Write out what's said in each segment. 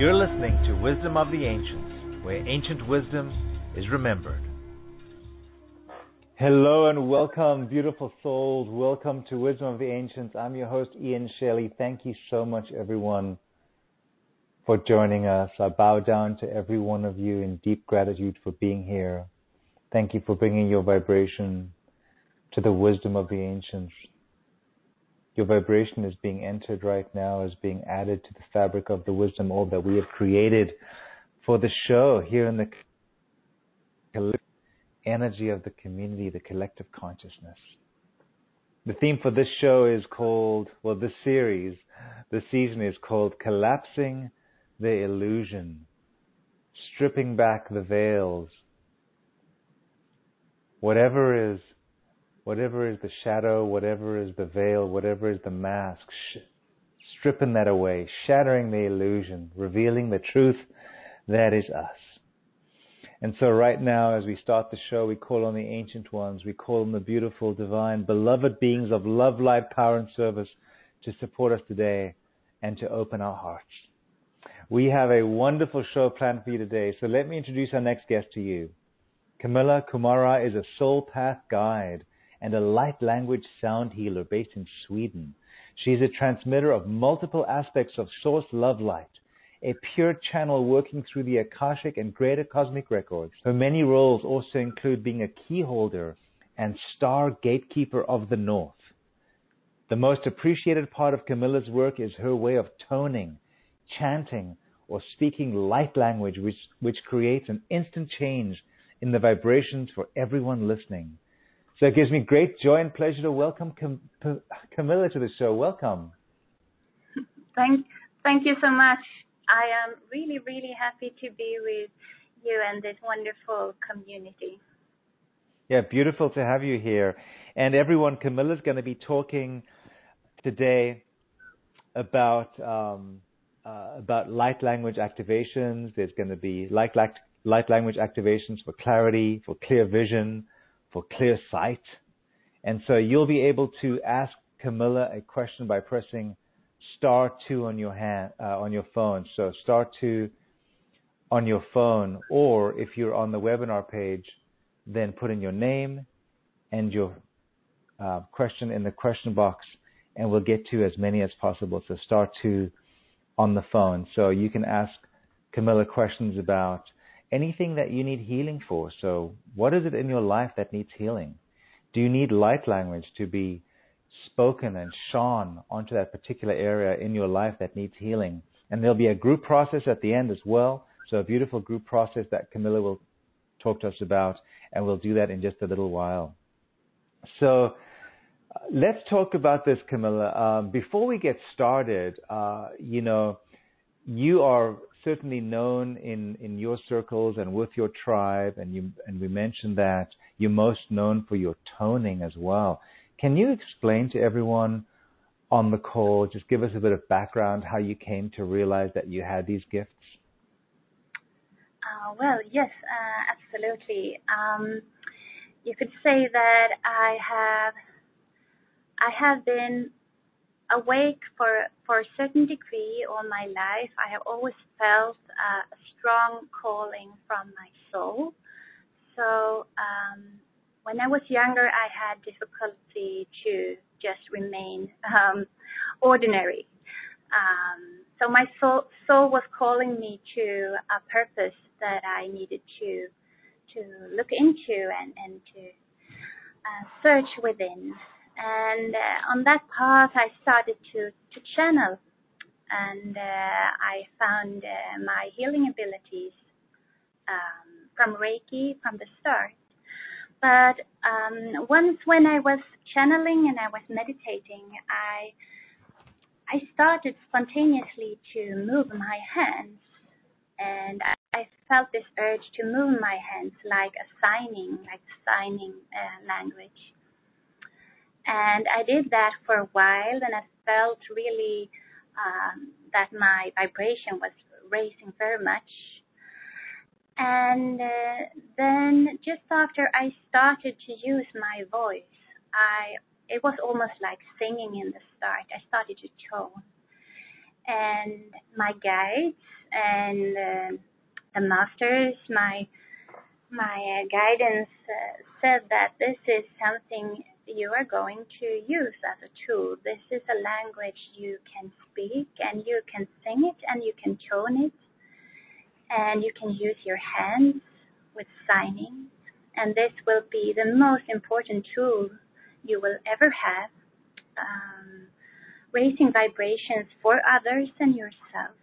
You're listening to Wisdom of the Ancients, where ancient wisdom is remembered. Hello and welcome, beautiful souls. Welcome to Wisdom of the Ancients. I'm your host, Ian Shelley. Thank you so much, everyone, for joining us. I bow down to every one of you in deep gratitude for being here. Thank you for bringing your vibration to the wisdom of the ancients. Your vibration is being entered right now, is being added to the fabric of the wisdom orb that we have created for the show here in the collective energy of the community, the collective consciousness. The theme for this show is called, this series, this season is called Collapsing the Illusion, Stripping Back the Veils. Whatever is the shadow, whatever is the veil, whatever is the mask, stripping that away, shattering the illusion, revealing the truth that is us. And so right now, as we start the show, we call on the ancient ones, we call on the beautiful, divine, beloved beings of love, light, power, and service to support us today and to open our hearts. We have a wonderful show planned for you today, so let me introduce our next guest to you. Camilla Kumara is a soul path guide and a light language sound healer based in Sweden. She is a transmitter of multiple aspects of source love light, a pure channel working through the Akashic and greater cosmic records. Her many roles also include being a key holder and star gatekeeper of the North. The most appreciated part of Camilla's work is her way of toning, chanting, or speaking light language, which creates an instant change in the vibrations for everyone listening. So it gives me great joy and pleasure to welcome Camilla to the show. Welcome. Thank you so much. I am really, really happy to be with you and this wonderful community. Yeah, beautiful to have you here. And everyone, Camilla's going to be talking today about light language activations. There's going to be light language activations for clarity, for clear vision, for clear sight. And so you'll be able to ask Camilla a question by pressing *2 on your on your phone. So *2 on your phone, or if you're on the webinar page, then put in your name and your question in the question box, and we'll get to as many as possible. So *2 on the phone. So you can ask Camilla questions about anything that you need healing for. So what is it in your life that needs healing? Do you need light language to be spoken and shone onto that particular area in your life that needs healing? And there'll be a group process at the end as well. So a beautiful group process that Camilla will talk to us about, and we'll do that in just a little while. So let's talk about this, Camilla. Before we get started, you are certainly known in your circles and with your tribe, and we mentioned that you're most known for your toning as well. Can you explain to everyone on the call, just give us a bit of background, how you came to realize that you had these gifts? Well, yes, absolutely. You could say that I have been awake for a certain degree all my life. I have always felt a strong calling from my soul. So when I was younger, I had difficulty to just remain ordinary. So my soul was calling me to a purpose that I needed to look into and to search within. And on that path, I started to channel, and I found my healing abilities from Reiki from the start. But once when I was channeling and I was meditating, I started spontaneously to move my hands, and I felt this urge to move my hands like signing language. And I did that for a while, and I felt really that my vibration was raising very much. And then just after I started to use my voice, it was almost like singing in the start. I started to tone. and my guides and the masters, my guidance said that this is something you are going to use as a tool. This is a language you can speak, and you can sing it, and you can tone it, and you can use your hands with signing. And this will be the most important tool you will ever have, raising vibrations for others and yourself.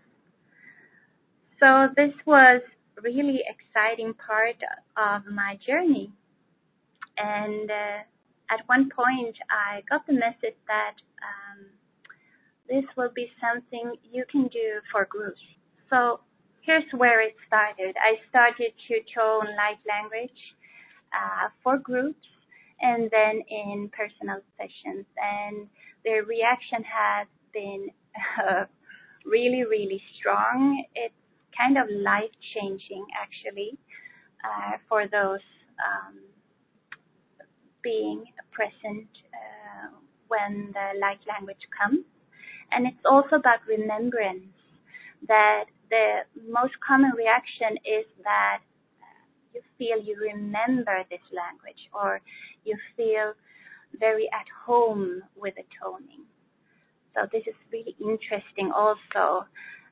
So this was really exciting part of my journey. And at one point, I got the message that this will be something you can do for groups. So here's where it started. I started to tone light language for groups and then in personal sessions. And the reaction has been really, really strong. It's kind of life-changing, actually, for those being present when the light language comes. And it's also about remembrance, that the most common reaction is that you feel you remember this language, or you feel very at home with the toning. So this is really interesting also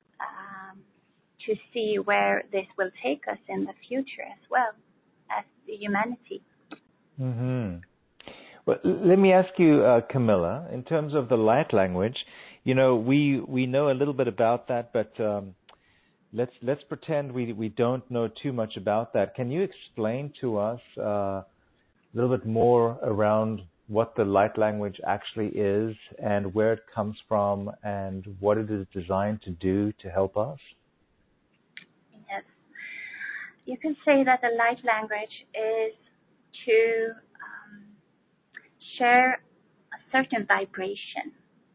to see where this will take us in the future as well as the humanity. Mm-hmm. Well, let me ask you, Camilla, in terms of the light language, we know a little bit about that, but let's pretend we don't know too much about that. Can you explain to us a little bit more around what the light language actually is and where it comes from and what it is designed to do to help us? Yes. You can say that the light language is to share a certain vibration.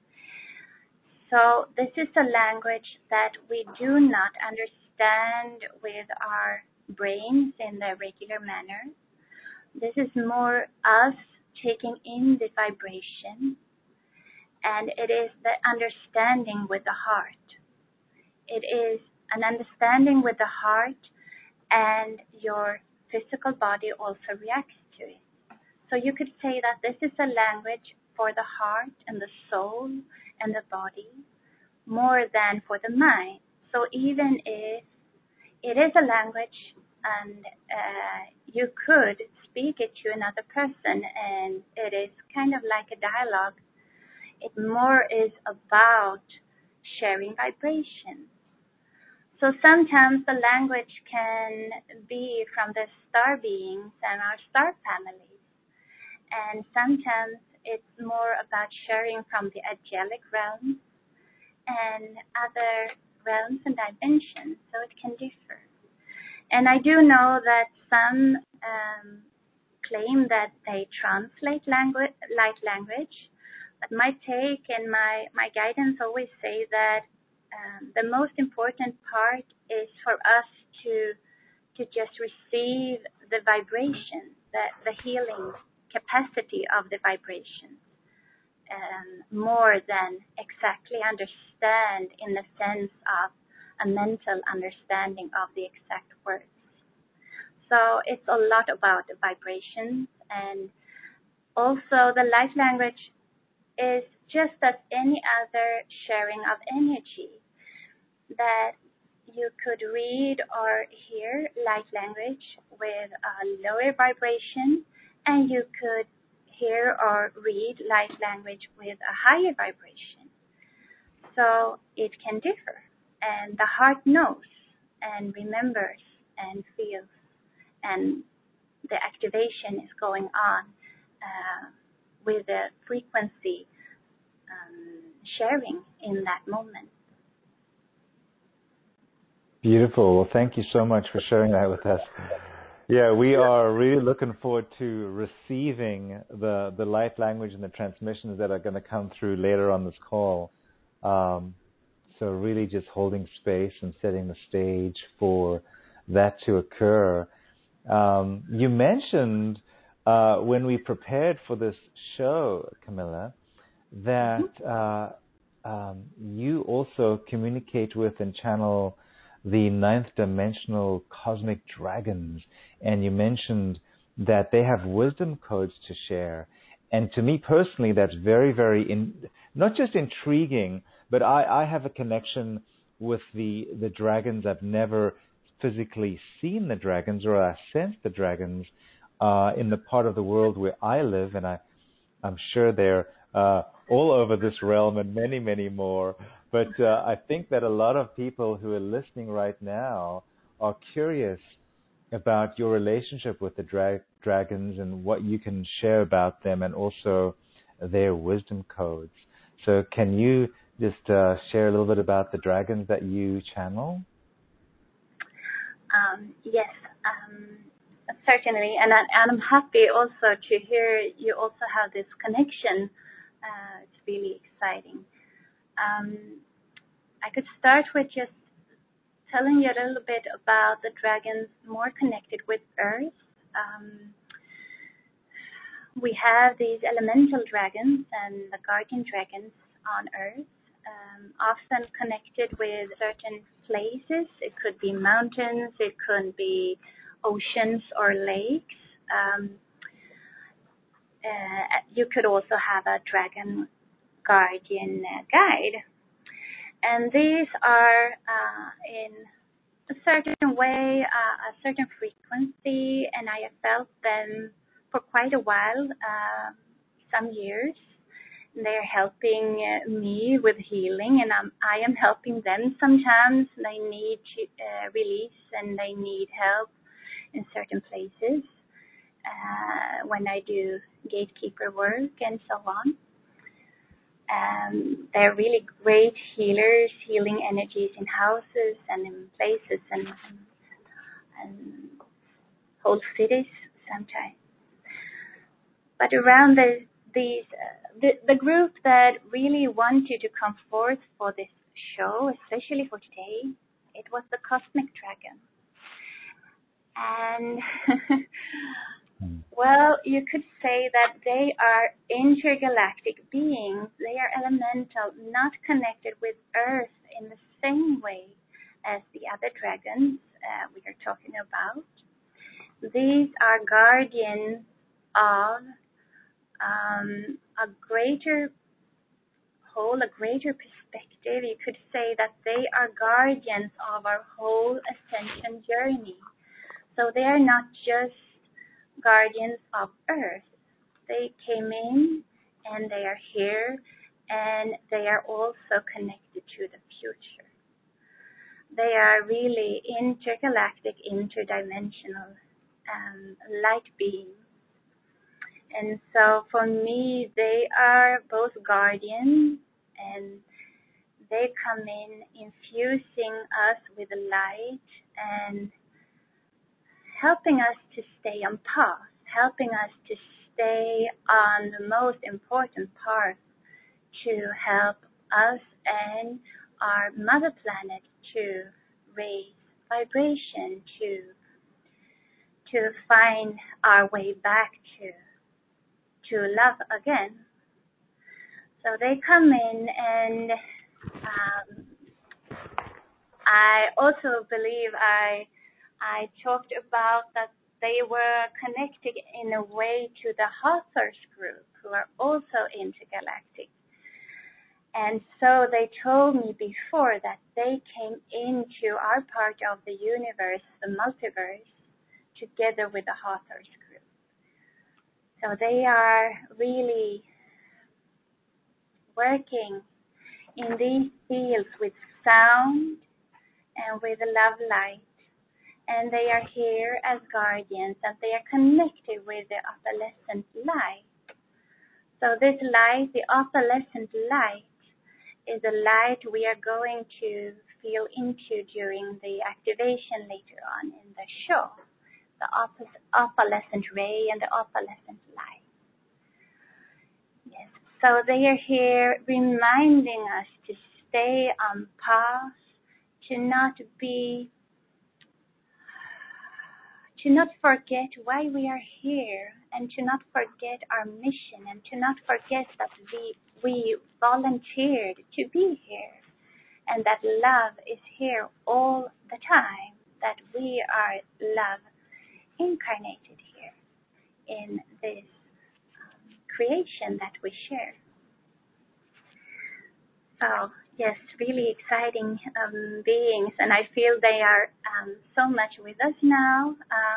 So this is a language that we do not understand with our brains in the regular manner. This is more us taking in the vibration, and it is the understanding with the heart. It is an understanding with the heart, and your physical body also reacts to it. So you could say that this is a language for the heart and the soul and the body more than for the mind. So even if it is a language and you could speak it to another person and it is kind of like a dialogue, it more is about sharing vibrations. So sometimes the language can be from the star beings and our star families. And sometimes it's more about sharing from the angelic realms and other realms and dimensions, so it can differ. And I do know that some claim that they translate light language, but my take and my guidance always say that the most important part is for us to just receive the vibration, the healing capacity of the vibration, more than exactly understand in the sense of a mental understanding of the exact words. So it's a lot about the vibrations, and also the light language is just as any other sharing of energy, that you could read or hear light language with a lower vibration, and you could hear or read light language with a higher vibration. So it can differ, and the heart knows and remembers and feels, and the activation is going on with the frequency sharing in that moment. Beautiful. Well, thank you so much for sharing that with us. Yeah, we are really looking forward to receiving the light language and the transmissions that are going to come through later on this call. So really just holding space and setting the stage for that to occur. You mentioned when we prepared for this show, Camilla, that you also communicate with and channel the ninth dimensional cosmic dragons, and you mentioned that they have wisdom codes to share. And to me personally, that's very, very not just intriguing, but I have a connection with the dragons. I've never physically seen the dragons, or I sense the dragons in the part of the world where I live, and I'm sure they're all over this realm and many, many more. But I think that a lot of people who are listening right now are curious about your relationship with the dragons and what you can share about them, and also their wisdom codes. So can you just share a little bit about the dragons that you channel? Yes, certainly. And I'm happy also to hear you also have this connection. It's really exciting. I could start with just telling you a little bit about the dragons more connected with Earth. We have these elemental dragons and the guardian dragons on Earth, often connected with certain places. It could be mountains, it could be oceans or lakes. You could also have a dragon guardian guide. And these are in a certain way, a certain frequency, and I have felt them for quite a while, some years. They're helping me with healing, and I am helping them sometimes. They need release, and they need help in certain places when I do gatekeeper work and so on. They're really great healers, healing energies in houses and in places and whole cities sometimes. But around the group that really wanted to come forth for this show, especially for today, it was the Cosmic Dragon. And well, you could say that they are intergalactic beings. They are elemental, not connected with Earth in the same way as the other dragons we are talking about. These are guardians of a greater whole, a greater perspective. You could say that they are guardians of our whole ascension journey. So they are not just guardians of Earth. They came in and they are here, and they are also connected to the future. They are really intergalactic, interdimensional light beings. And so for me, they are both guardians, and they come in infusing us with light and helping us to stay on path, helping us to stay on the most important part to help us and our mother planet to raise vibration, to find our way back to love again. So they come in, and I also believe I talked about that they were connected in a way to the Hathors group, who are also intergalactic. And so they told me before that they came into our part of the universe, the multiverse, together with the Hathors group. So they are really working in these fields with sound and with love light. And they are here as guardians, and they are connected with the opalescent light. So this light, the opalescent light, is a light we are going to feel into during the activation later on in the show. The opalescent ray and the opalescent light. Yes. So they are here reminding us to stay on path, to not forget why we are here, and to not forget our mission, and to not forget that we volunteered to be here, and that love is here all the time, that we are love incarnated here in this creation that we share. So yes, really exciting beings, and I feel they are so much with us now,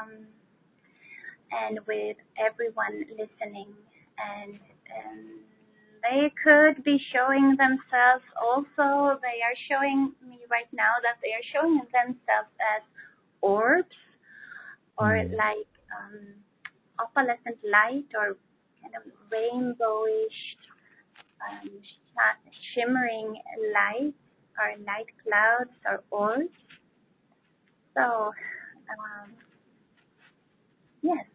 and with everyone listening, and they could be showing themselves also. They are showing me right now that they are showing themselves as orbs, or like opalescent light, or kind of rainbowish, shimmering light, or light clouds, or orbs. So, yes.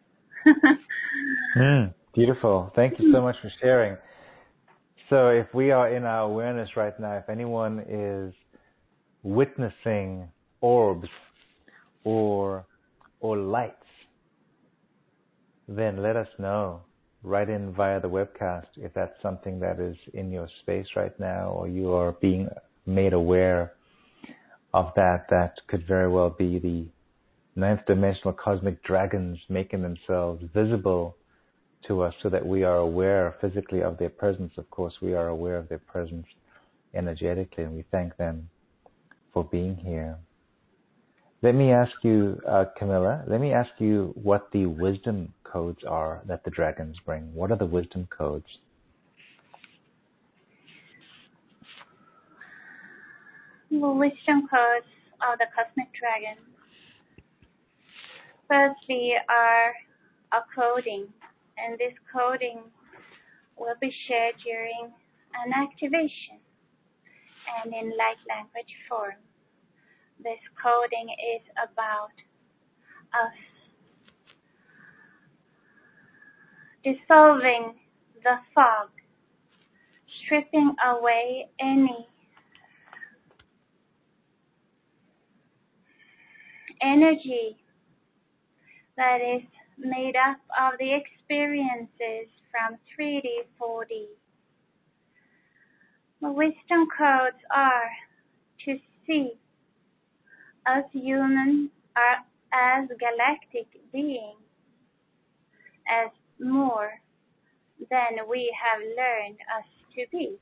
Beautiful. Thank you so much for sharing. So if we are in our awareness right now, if anyone is witnessing orbs or lights, then let us know. Write in via the webcast if that's something that is in your space right now, or you are being made aware of that. That could very well be the ninth dimensional cosmic dragons making themselves visible to us so that we are aware physically of their presence. Of course, we are aware of their presence energetically, and we thank them for being here. Let me ask you, Camilla, what the wisdom codes are that the dragons bring. What are the wisdom codes? The wisdom codes of the cosmic dragons, firstly, are a coding, and this coding will be shared during an activation and in light language form. This coding is about us dissolving the fog, stripping away any energy that is made up of the experiences from 3D, 4D. The wisdom codes are to see us humans as galactic beings as more than we have learned us to be.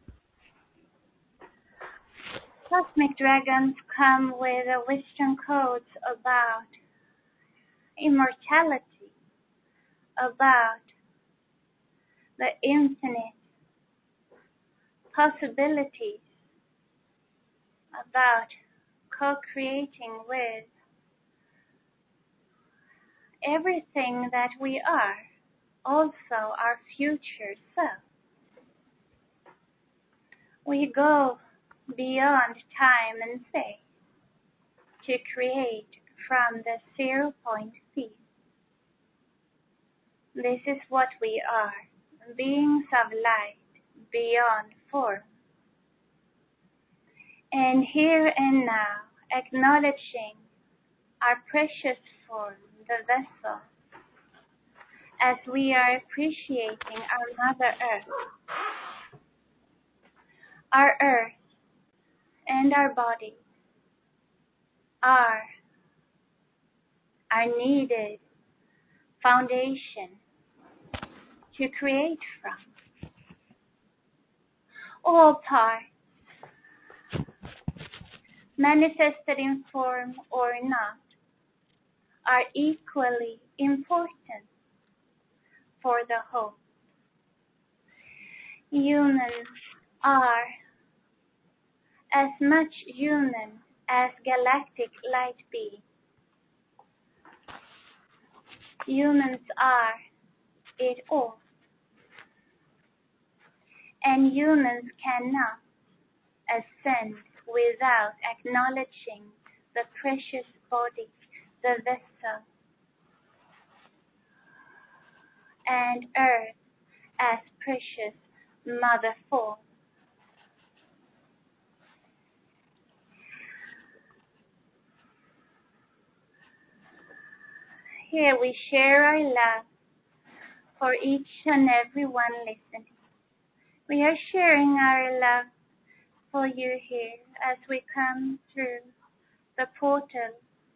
Cosmic dragons come with wisdom codes about immortality, about the infinite possibilities, about co-creating with everything that we are, also our future self. We go beyond time and space to create from the 0 point field. This is what we are, beings of light beyond form. And here and now, acknowledging our precious form, the vessel, as we are appreciating our Mother Earth. Our earth and our body are our needed foundation to create from. All parts, manifested in form or not, are equally important for the whole. Humans are as much human as galactic light beings. Humans are it all. And humans cannot ascend without acknowledging the precious body, the vessel, and earth as precious mother form. Here we share our love for each and every one listening, We are sharing our love for you here as we come through the portal,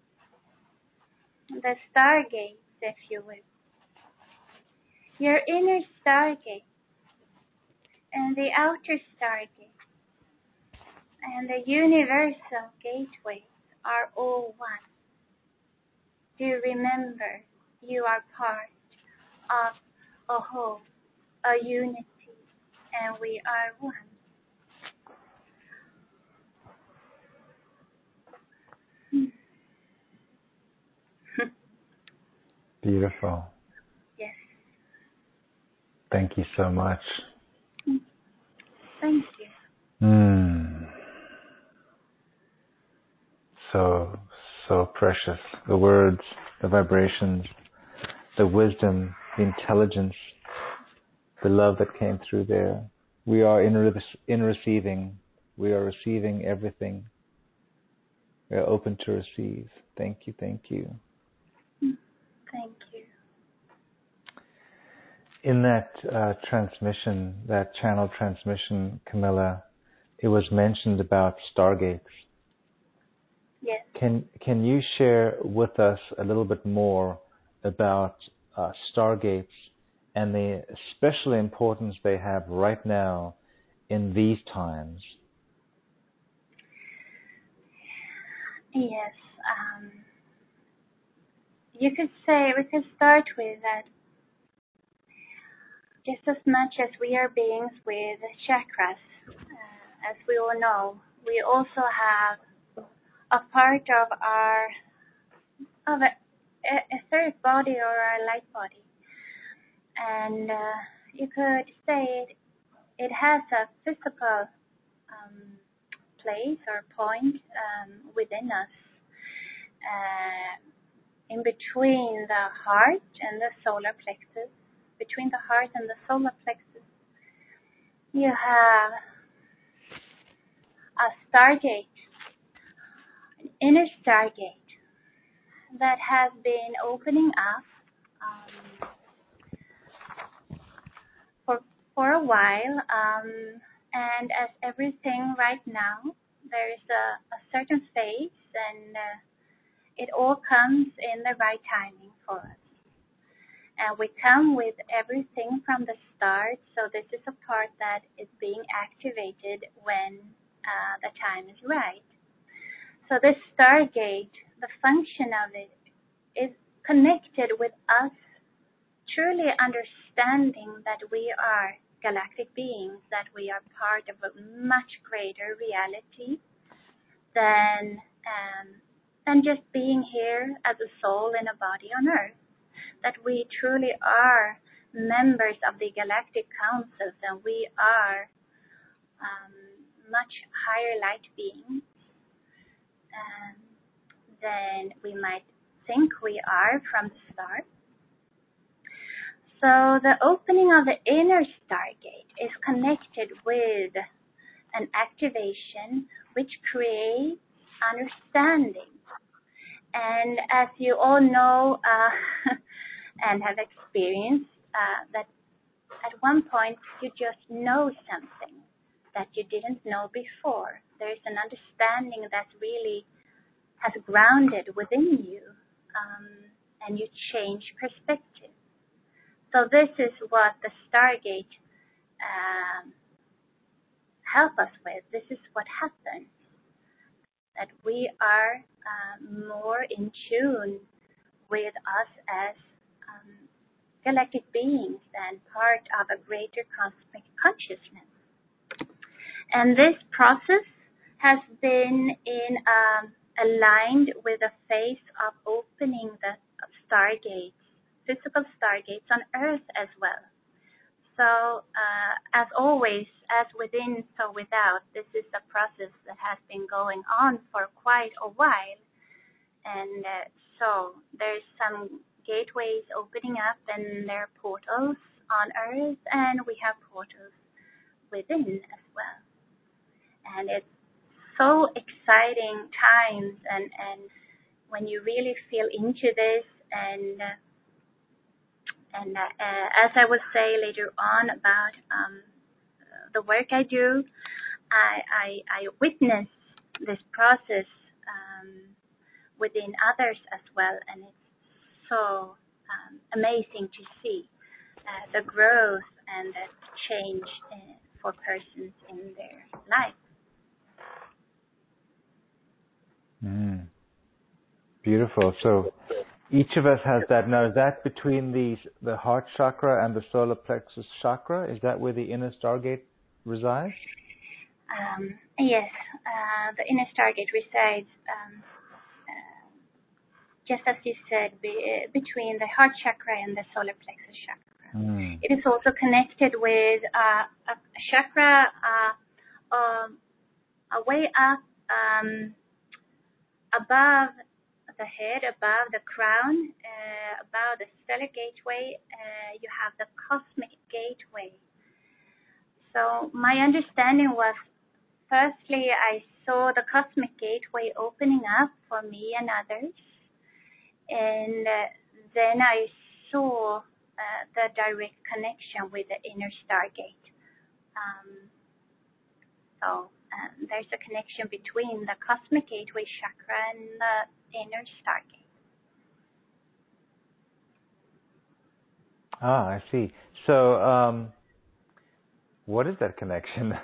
the stargates, if you will. Your inner stargate and the outer stargate and the universal gateway are all one. Do remember you are part of a whole, a unity, and we are one. Beautiful. Yes. Thank you so much. Thank you. So precious. The words, the vibrations, the wisdom, the intelligence, the love that came through there. We are in receiving. We are receiving everything. We are open to receive. Thank you. Thank you. Thank you. In that transmission, that channel transmission, Camilla, it was mentioned about stargates. Yes. Can you share with us a little bit more about stargates and the special importance they have right now in these times? Yes. You could say, we could start with that. Just as much as we are beings with chakras, as we all know, we also have a part of a third body or our light body, and you could say it has a physical place or point within us, in between the heart and the solar plexus. Between the heart and the solar plexus, you have a stargate, an inner stargate that has been opening up for a while, and as everything right now, there is a certain phase, and it all comes in the right timing for us. And we come with everything from the start, so this is a part that is being activated when the time is right. So this stargate, the function of it is connected with us truly understanding that we are galactic beings, that we are part of a much greater reality than just being here as a soul in a body on Earth. That we truly are members of the galactic councils, and we are much higher light beings than we might think we are from the start. So the opening of the inner stargate is connected with an activation which creates understanding. And as you all know, and have experienced, that at one point you just know something that you didn't know before. There's an understanding that really has grounded within you, and you change perspective. So this is what the Stargate help us with. This is what happens, that we are more in tune with us as galactic beings and part of a greater cosmic consciousness. And this process has been aligned with the phase of opening the stargates, physical stargates on Earth as well. So as always, as within, so without, this is a process that has been going on for quite a while. And so there's some gateways opening up, and there are portals on Earth, and we have portals within as well. And it's so exciting times, and when you really feel into this, and as I will say later on about the work I do, I witness this process within others as well, and it's so amazing to see the growth and the change for persons in their life. Beautiful. So each of us has that. Now, is that between the heart chakra and the solar plexus chakra? Is that where the inner stargate resides? Yes, the inner stargate resides, just as you said, between the heart chakra and the solar plexus chakra. It is also connected with a chakra way up above the head, above the crown, above the stellar gateway. You have the cosmic gateway. So my understanding was, firstly, I saw the cosmic gateway opening up for me and others. And then I saw the direct connection with the inner stargate. So there's a connection between the cosmic gateway chakra and the inner stargate. I see. So what is that connection?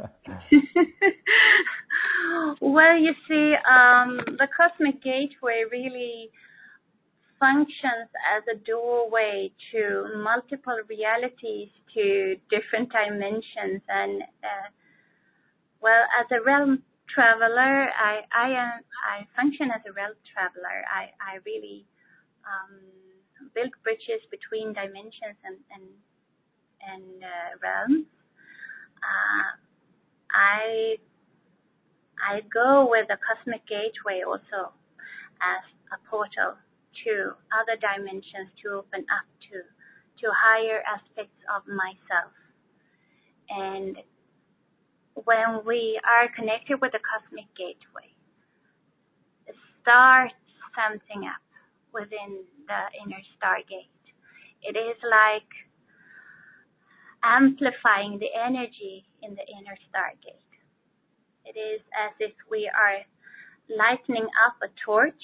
Well, you see, the cosmic gateway really functions as a doorway to multiple realities, to different dimensions, and well, as a realm traveler, I function as a realm traveler. I really build bridges between dimensions and realms. I go with the cosmic gateway also as a portal to other dimensions, to open up to higher aspects of myself. And when we are connected with the cosmic gateway, it starts something up within the inner stargate. It is like amplifying the energy in the inner stargate. It is as if we are lightening up a torch.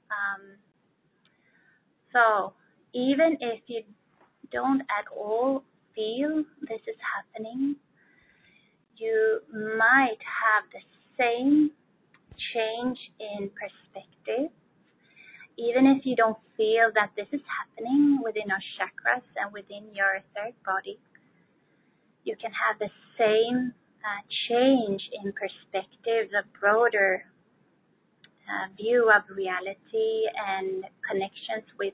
So even if you don't at all feel this is happening, you might have the same change in perspective. Even if you don't feel that this is happening within our chakras and within your third body, you can have the same change in perspective, a broader view of reality and connections with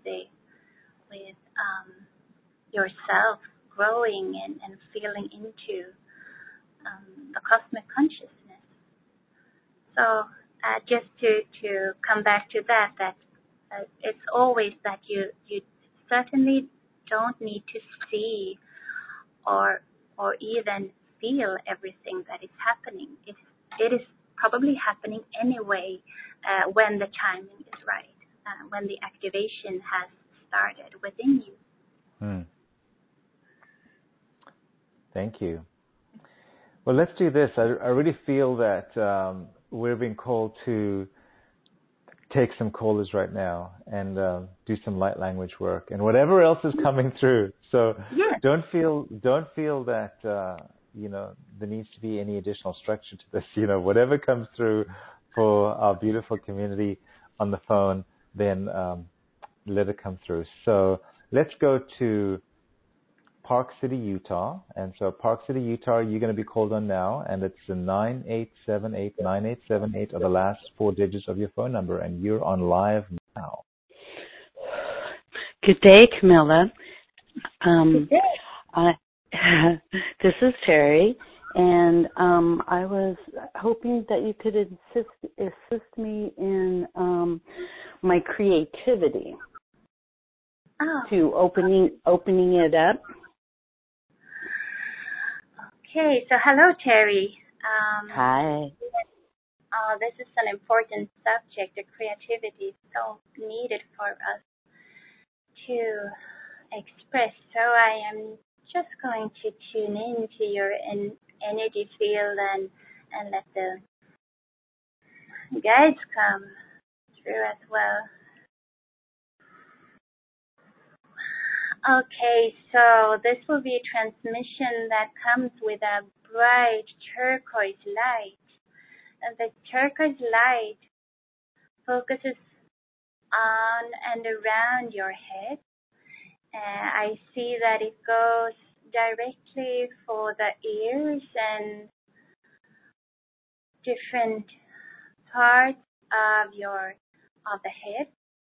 yourself, growing and feeling into the cosmic consciousness. So just to come back to that it's always that you certainly don't need to see or even feel everything that is happening. It is probably happening anyway when the timing is right, when the activation has started within you. Thank you. Well, let's do this. I really feel that we're being called to take some callers right now and do some light language work and whatever else is coming through. So yes. Don't feel that there needs to be any additional structure to this. Whatever comes through for our beautiful community on the phone, then let it come through. So let's go to Park City, Utah. And so Park City, Utah, you're going to be called on now, and it's the 9878 are the last four digits of your phone number, and you're on live now. Good day, Camilla. Good day. This is Terry, and I was hoping that you could assist me in my creativity to opening it up. Okay, so hello, Terry. Hi. This is an important subject. The creativity is so needed for us to express. So I am just going to tune into your energy field and let the guides come through as well. Okay, so this will be a transmission that comes with a bright turquoise light. And the turquoise light focuses on and around your head. I see that it goes directly for the ears and different parts of the head.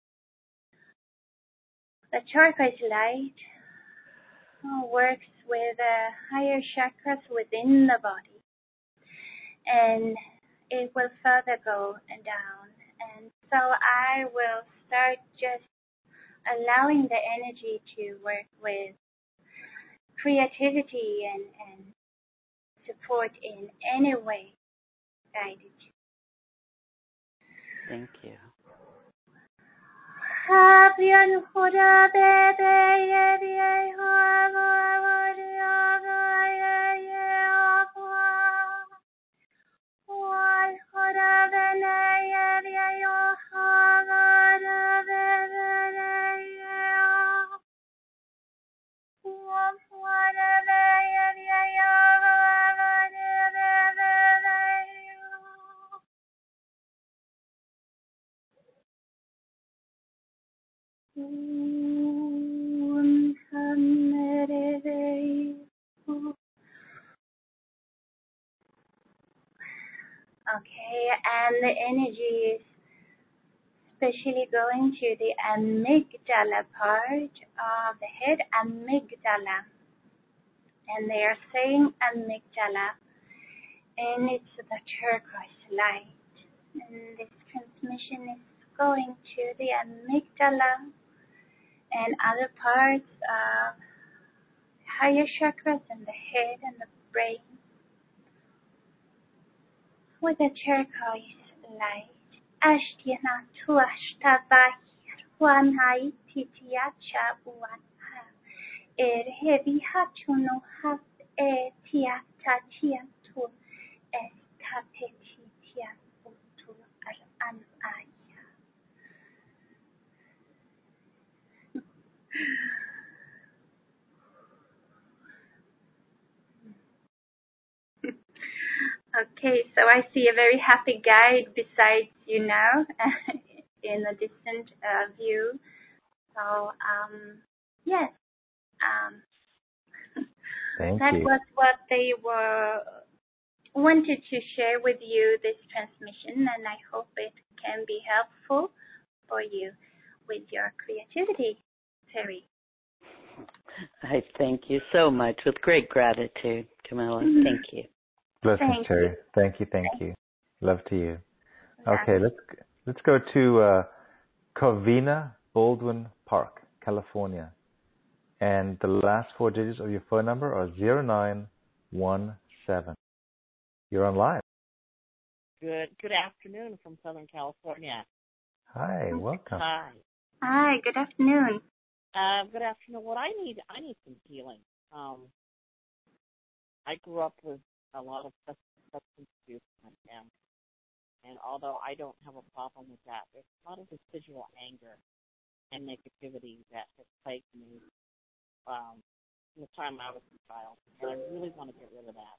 The turquoise light works with the higher chakras within the body, and it will further go down. And so I will start just allowing the energy to work with creativity and support in any way guided. Thank you. Okay, and the energy is especially going to the amygdala part of the head, amygdala. And they are saying amygdala, and it's the turquoise light. And this transmission is going to the amygdala and other parts of higher chakras in the head and the brain with a turquoise light. Ashtiana tuashtabahir wanhai titiacha uanha erhevi hatuno has tiatatiatu estapetitia utu anaya. Okay, so I see a very happy guide besides you now in a distant view. So, yes, that was what they wanted to share with you, this transmission, and I hope it can be helpful for you with your creativity, Terry. I thank you so much with great gratitude, Camilla. Mm-hmm. Thank you. Blessings, Terry. Thank you. Love to you. Okay, let's go to Covina Baldwin Park, California. And the last 4 digits of your phone number are 0917. You're on live. Good afternoon from Southern California. Hi, welcome. Hi, good afternoon. Good afternoon. What I need some healing. I grew up with a lot of substance abuse in my family. And although I don't have a problem with that, there's a lot of residual anger and negativity that has plagued me from the time I was a child. And I really want to get rid of that.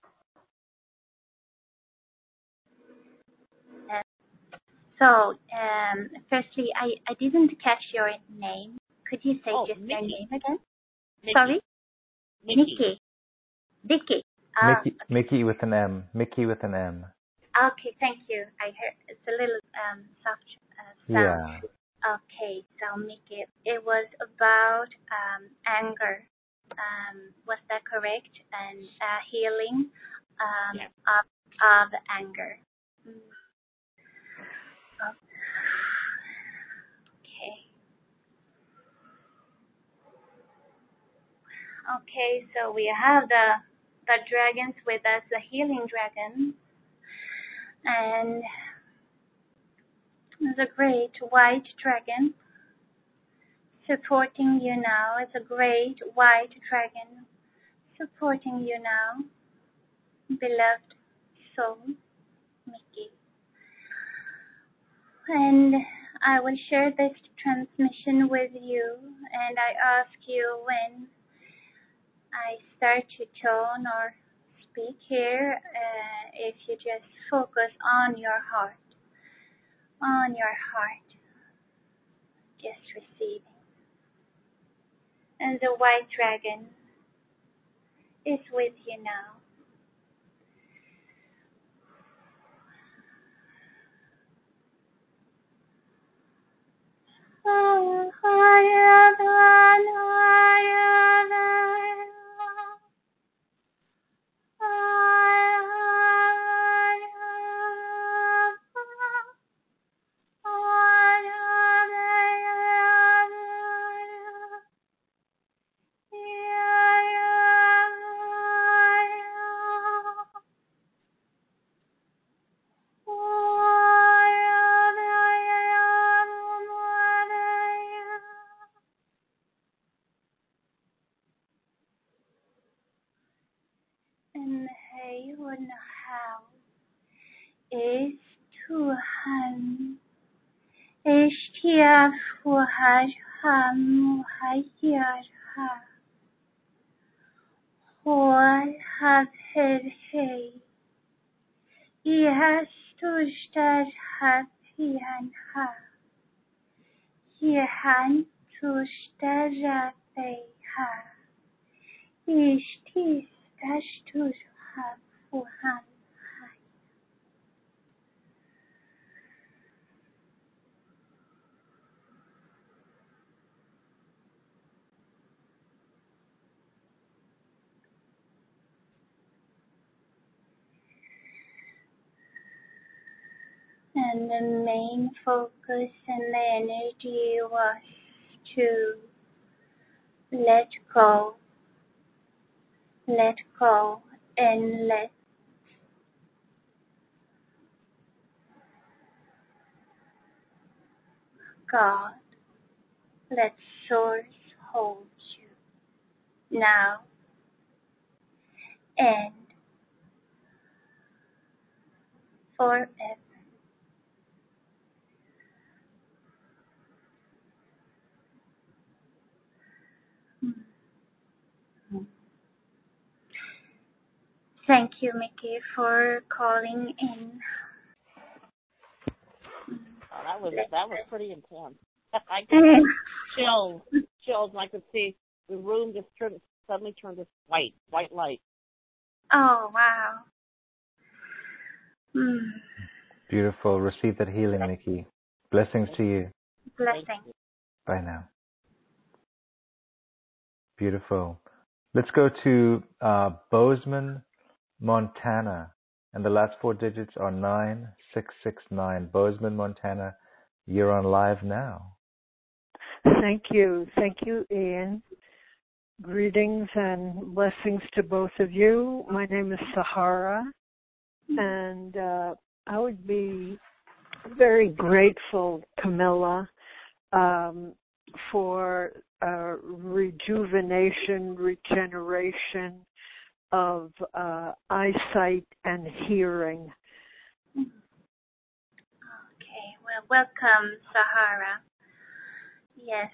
So, firstly, I didn't catch your name. Could you say just your name again? Mickey. Sorry? Mickey. Vicky. Mickey with an M. Mickey with an M. Okay, thank you. I heard it's a little soft sound. Yeah. Okay, so Mickey, it was about anger. Was that correct? And healing of anger. Okay, so we have the dragons with us, the healing dragon. And there's a great white dragon supporting you now. It's a great white dragon supporting you now. beloved soul, Mickey. And I will share this transmission with you, and I ask you when I start to tone or speak here, if you just focus on your heart, just receiving. And the white dragon is with you now. And hey, how is Tuhan اشتیاق فوهر هم هیر ها هوال هف هر هی ای هستوش در هف هیان ها هیهن توش در رفی ها ایشتیس دشتوش هف فوهن. And the main focus and the energy was to let go, and let God, let Source hold you now and forever. Thank you, Mickey, for calling in. Oh, that was pretty intense. I could chills. I could see the room just suddenly turned this white light. Oh, wow. Beautiful. Receive that healing, Mickey. Blessings to you. Blessings. Bye now. Beautiful. Let's go to Bozeman, Montana. And the last 4 digits are 9669. Bozeman, Montana. You're on live now. Thank you. Thank you, Ian. Greetings and blessings to both of you. My name is Sahara, and I would be very grateful, Camilla, for rejuvenation, regeneration of eyesight and hearing. Okay, well, welcome, Sahara. Yes,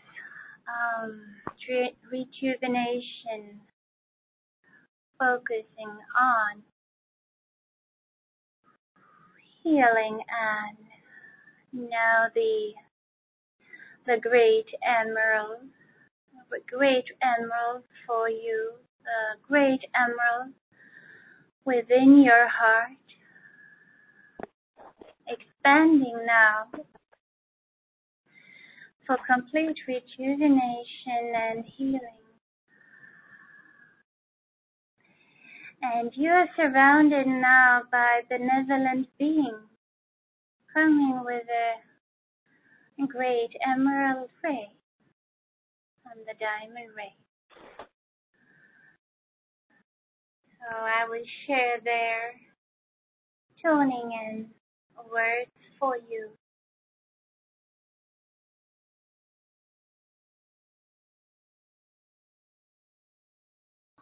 rejuvenation, focusing on healing, and now the great emerald for you, the great emerald within your heart, expanding now for complete rejuvenation and healing. And you are surrounded now by benevolent beings coming with a great emerald ray from the diamond ray. So I will share their toning and words for you.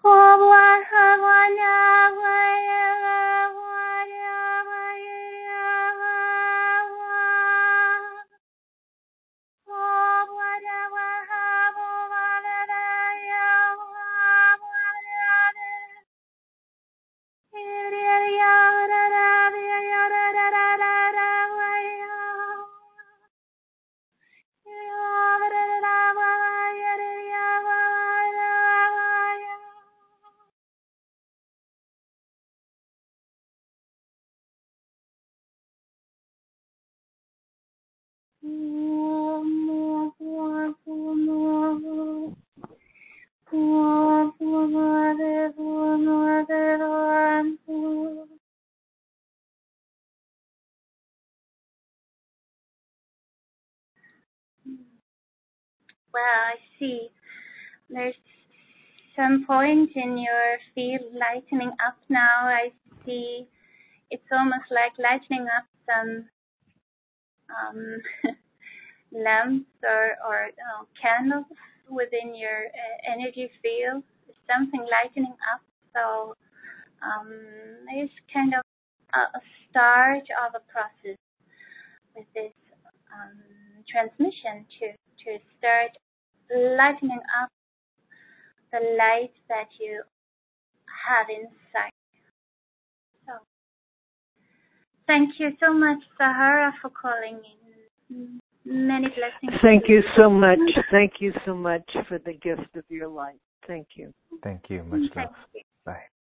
Well, I see. There's some point in your field lightening up now. I see it's almost like lightening up some lamps or candles within your energy field. Something lightening up. So it's kind of a start of a process with this transmission to start lightening up the light that you have inside. So thank you so much, Sahara, for calling in. Many blessings. Thank you so much. Thank you so much for the gift of your light. Thank you. Thank you. Much love. Thank you. Bye.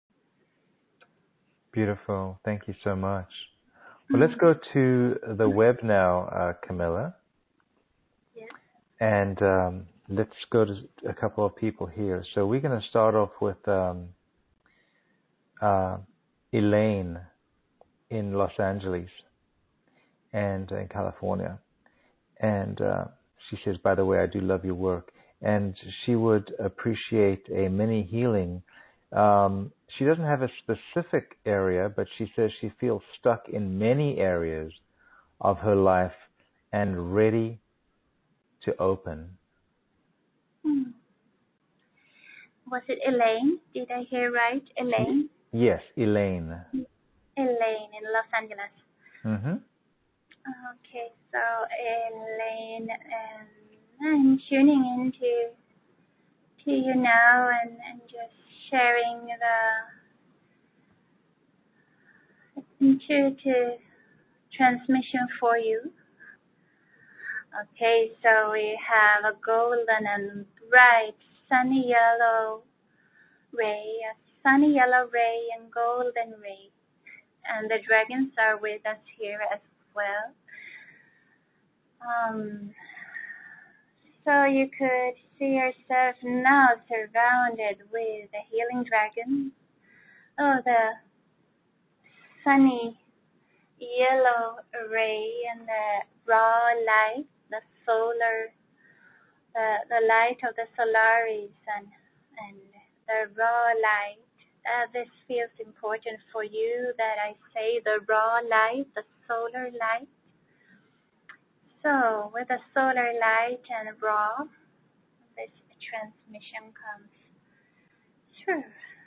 Beautiful. Thank you so much. Well, let's go to the web now, Camilla. Yes. And let's go to a couple of people here. So we're going to start off with Elaine in Los Angeles and in California. And she says, by the way, I do love your work. And she would appreciate a mini healing. She doesn't have a specific area, but she says she feels stuck in many areas of her life and ready to open. Was it Elaine? Did I hear right? Elaine? Yes, Elaine. Elaine in Los Angeles. Mm-hmm. Okay, so Elaine, I'm tuning into you now and just sharing the intuitive transmission for you. Okay, so we have a golden and bright sunny yellow ray, a sunny yellow ray and golden ray. And the dragons are with us here as well. So you could see yourself now surrounded with the healing dragon. Oh, the sunny yellow ray and the raw light, the solar, the light of the Solaris and the raw light. This feels important for you that I say the raw light, the solar light. So with the solar light and raw, this transmission comes through.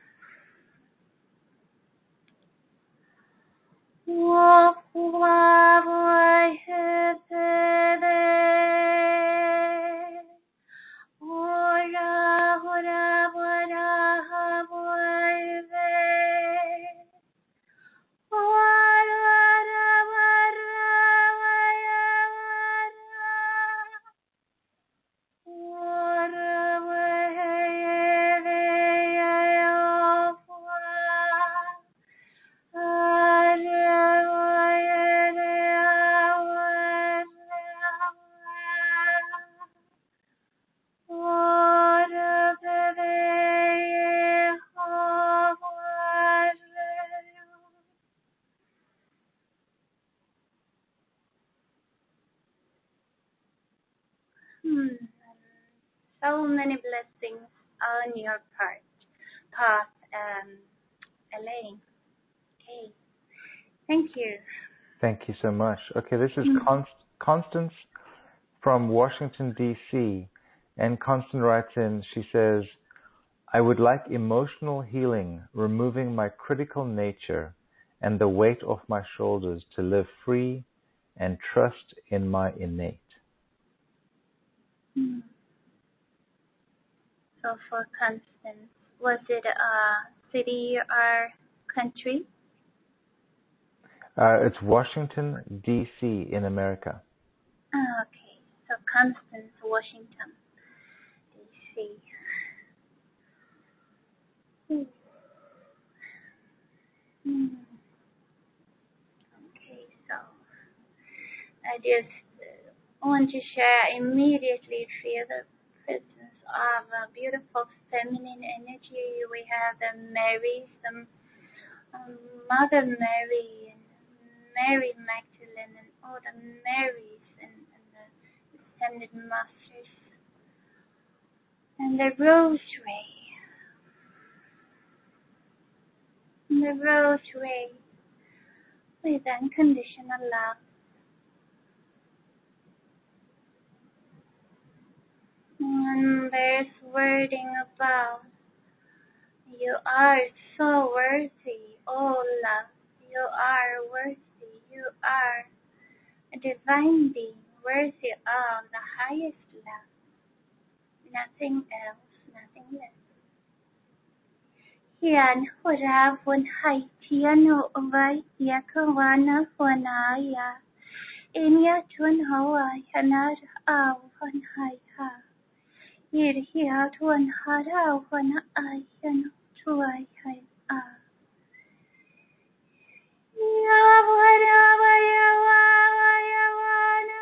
So many blessings on your path, Elaine. Okay. Thank you. Thank you so much. Okay, this is Constance from Washington, D.C. And Constance writes in, she says, I would like emotional healing, removing my critical nature and the weight off my shoulders to live free and trust in my innate. So for Constance, was it a city or country? It's Washington, D.C. in America. Okay. So Constance, Washington, D.C. Okay, so I just want to share. I immediately feel the presence of a beautiful feminine energy. We have the Mary, the Mother Mary, and Mary Magdalene, and all the Marys, and the Ascended Masters, and the Rosary. And the Rosary with unconditional love. And there's wording about you are so worthy, oh love. You are worthy. You are a divine being, worthy of the highest love. Nothing else, nothing less. Hiền của ra vốn hay thiên hộ với ya kawana wanaya. In ya tuan hoa yanad ao van hai ha. Yir hiya tuan hara wana ayan tuai hai a. Ya wana waya waya wana.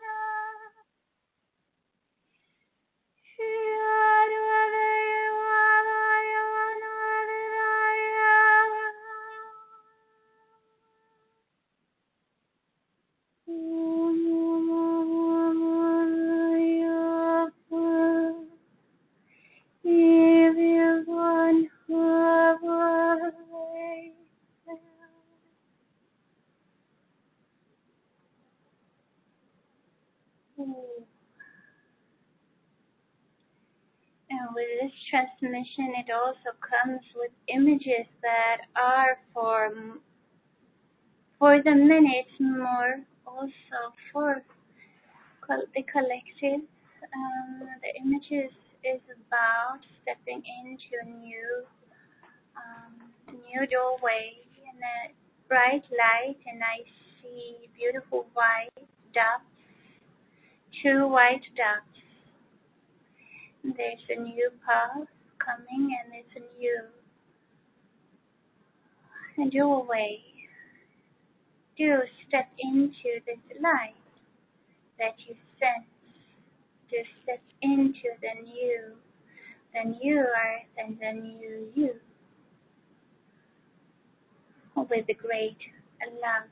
And with this transmission, it also comes with images that are for the minute, more also for the collective. The images is about stepping into a new doorway and a bright light, and I see beautiful white dots, 2 white dots. There's a new path coming, and it's a new doorway. Do step into this light that you sense. To step into the new earth and the new you with the great love.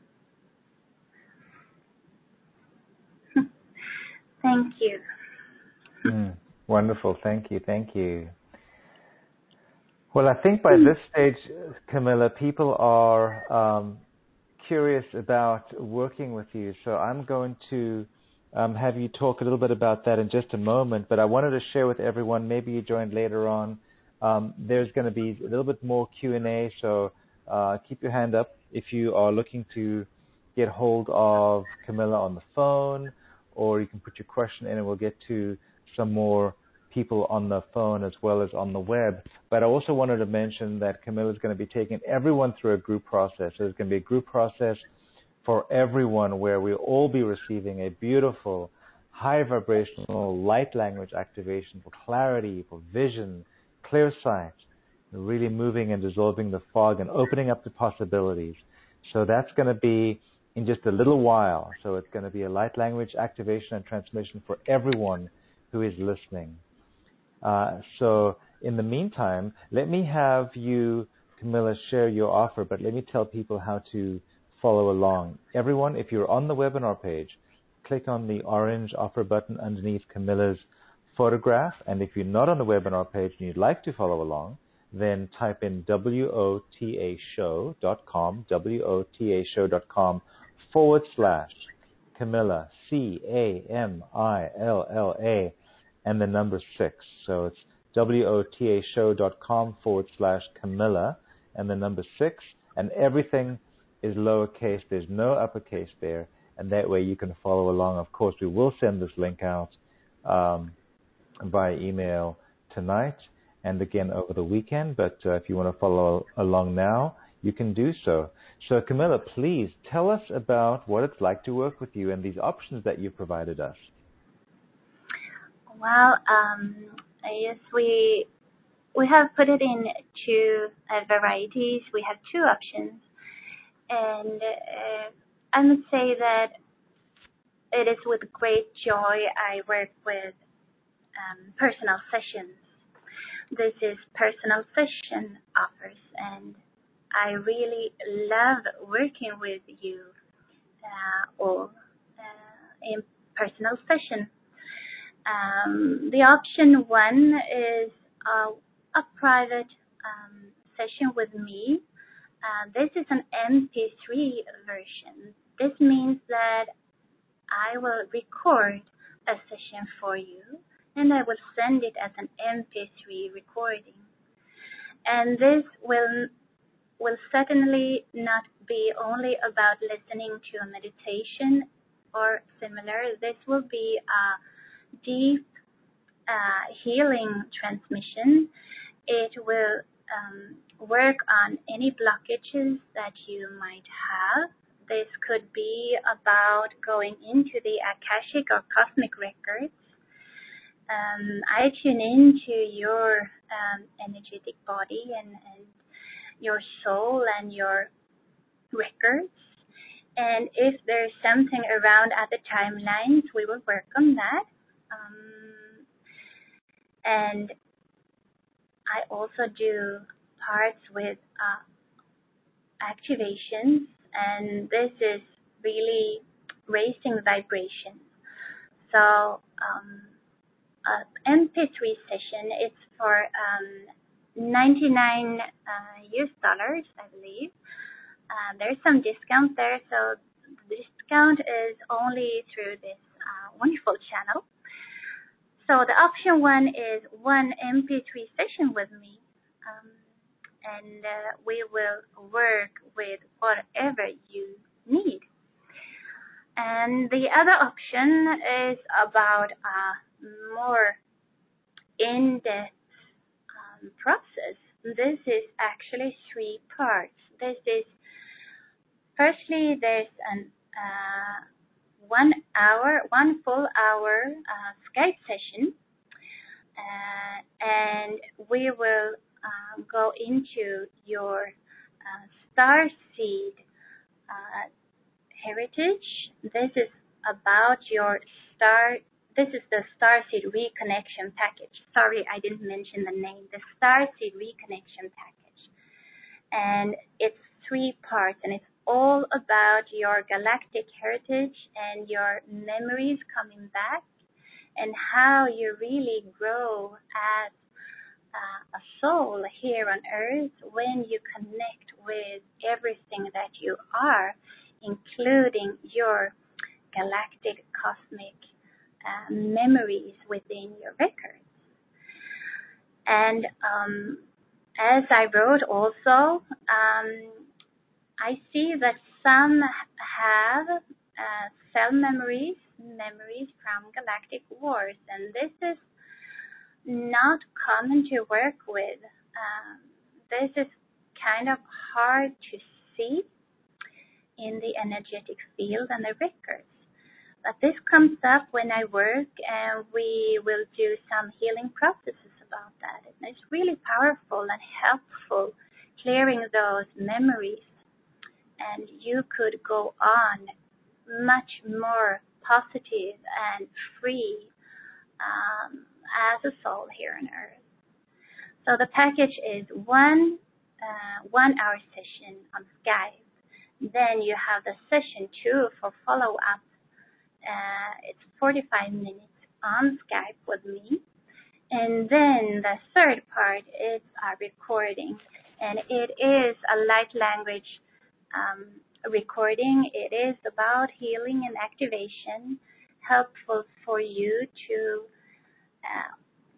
Thank you. Wonderful. Thank you. Thank you. Well, I think by this stage, Camilla, people are curious about working with you. So I'm going to have you talk a little bit about that in just a moment. But I wanted to share with everyone, maybe you joined later on, there's going to be a little bit more Q&A. So keep your hand up if you are looking to get hold of Camilla on the phone, or you can put your question in and we'll get to some more people on the phone as well as on the web. But I also wanted to mention that Camilla is going to be taking everyone through a group process. There's going to be a group process for everyone where we'll all be receiving a beautiful, high vibrational light language activation for clarity, for vision, clear sight, really moving and dissolving the fog and opening up the possibilities. So that's going to be in just a little while. So it's going to be a light language activation and transmission for everyone who is listening. So in the meantime, let me have you, Camilla, share your offer, but let me tell people how to follow along. Everyone, if you're on the webinar page, click on the orange offer button underneath Camilla's photograph, and if you're not on the webinar page and you'd like to follow along, then type in wotashow.com, wotashow.com/Camilla, CAMILLA, and the number 6. So it's wotashow.com/Camilla and the number 6, and everything is lowercase. There's no uppercase there, and that way you can follow along. Of course, we will send this link out by email tonight and again over the weekend, but if you want to follow along now, you can do so. So Camilla, please tell us about what it's like to work with you and these options that you provided us. Well, yes, we have put it in two varieties. We have two options, and I must say that it is with great joy I work with personal sessions. This is personal session offers, and I really love working with you all in personal session. The option 1 is a private session with me. This is an MP3 version. This means that I will record a session for you, and I will send it as an MP3 recording. And this will certainly not be only about listening to a meditation or similar. This will be a deep healing transmission. It will work on any blockages that you might have. This could be about going into the Akashic or cosmic records. I tune into your energetic body and your soul and your records. And if there's something around other timelines, we will work on that. And I also do parts with activations, and this is really raising vibration. So MP3 session, it's for $99 US, I believe. There's some discount there, so the discount is only through this wonderful channel. So the option 1 is 1 MP3 session with me, and we will work with whatever you need. And the other option is about a more in-depth process. This is actually 3 parts. This is, firstly, there's an 1 full hour Skype session, and we will go into your starseed heritage. This is about your this is the Starseed Reconnection Package. Sorry, I didn't mention the name. The Starseed Reconnection Package. And it's 3 parts, and it's all about your galactic heritage and your memories coming back, and how you really grow as a soul here on Earth when you connect with everything that you are, including your galactic cosmic memories within your records. And as I wrote also, I see that some have cell memories from galactic wars, and this is not common to work with. This is kind of hard to see in the energetic field and the records. But this comes up when I work, and we will do some healing processes about that. And it's really powerful and helpful clearing those memories. And you could go on much more positive and free as a soul here on Earth. So the package is 1 hour session on Skype. Then you have the session 2 for follow-up. It's 45 minutes on Skype with me. And then the third part is a recording. And it is a light language recording. It is about healing and activation, helpful for you to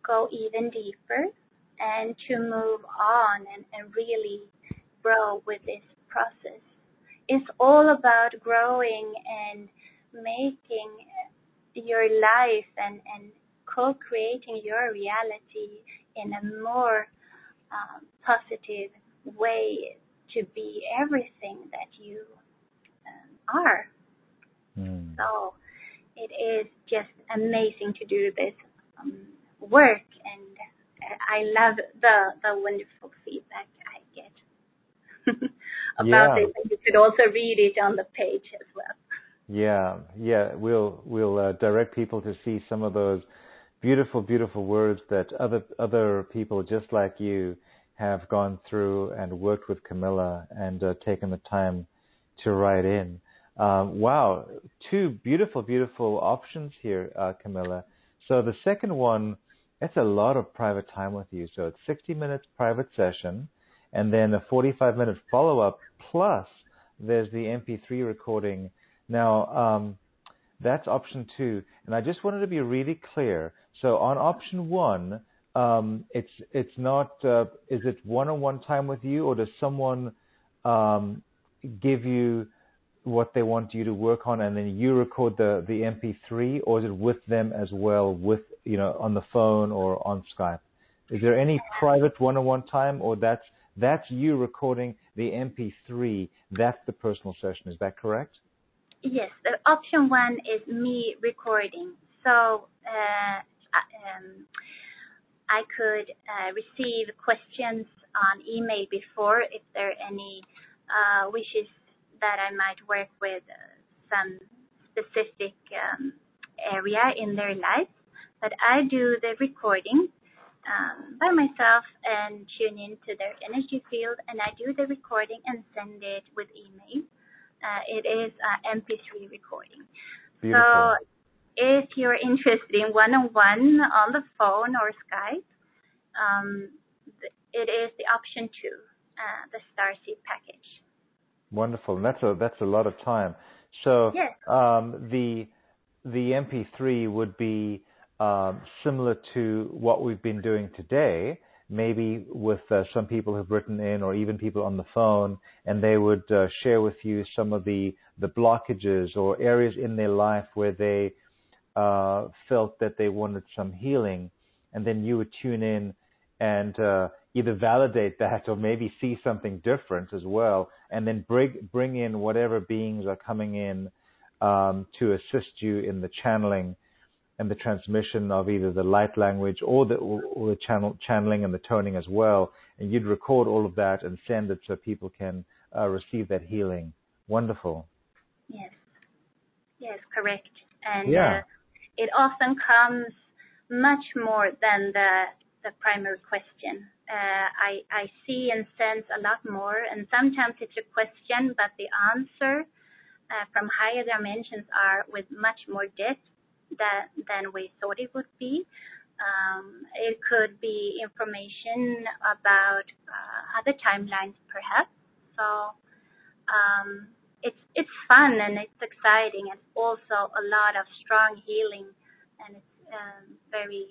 go even deeper and to move on and really grow with this process. It's all about growing and making your life and co-creating your reality in a more positive way to be everything that you are. So it is just amazing to do this work, and I love the wonderful feedback I get about it. You could also read it on the page as well. Yeah. We'll direct people to see some of those beautiful, beautiful words that other people just like you have gone through and worked with Camilla and taken the time to write in. Wow, two beautiful, beautiful options here, Camilla. So the second one, that's a lot of private time with you. So it's 60 minutes private session, and then a 45-minute follow-up, plus there's the MP3 recording. Now, that's option 2. And I just wanted to be really clear. So on option 1, it's not, is it one-on-one time with you, or does someone give you what they want you to work on and then you record the MP3, or is it with them as well, with, on the phone or on Skype? Is there any private one-on-one time, or that's you recording the MP3, that's the personal session, is that correct? Yes, the option 1 is me recording. So I could receive questions on email before if there are any wishes that I might work with some specific area in their life. But I do the recording by myself and tune into their energy field, and I do the recording and send it with email. It is an MP3 recording. Beautiful. So if you're interested in one-on-one on the phone or Skype, it is the option 2, the Starseed package. Wonderful. And that's a lot of time. So yes. The MP3 would be similar to what we've been doing today, maybe with some people who've written in, or even people on the phone, and they would share with you some of the blockages or areas in their life where they felt that they wanted some healing, and then you would tune in and either validate that or maybe see something different as well, and then bring in whatever beings are coming in to assist you in the channeling and the transmission of either the light language or the channeling and the toning as well. And you'd record all of that and send it so people can receive that healing. Wonderful. Yes, correct. And it often comes much more than the primary question. I see and sense a lot more, and sometimes it's a question, but the answer from higher dimensions are with much more depth than we thought it would be. It could be information about other timelines, perhaps. So it's fun and it's exciting, and also a lot of strong healing, and it's very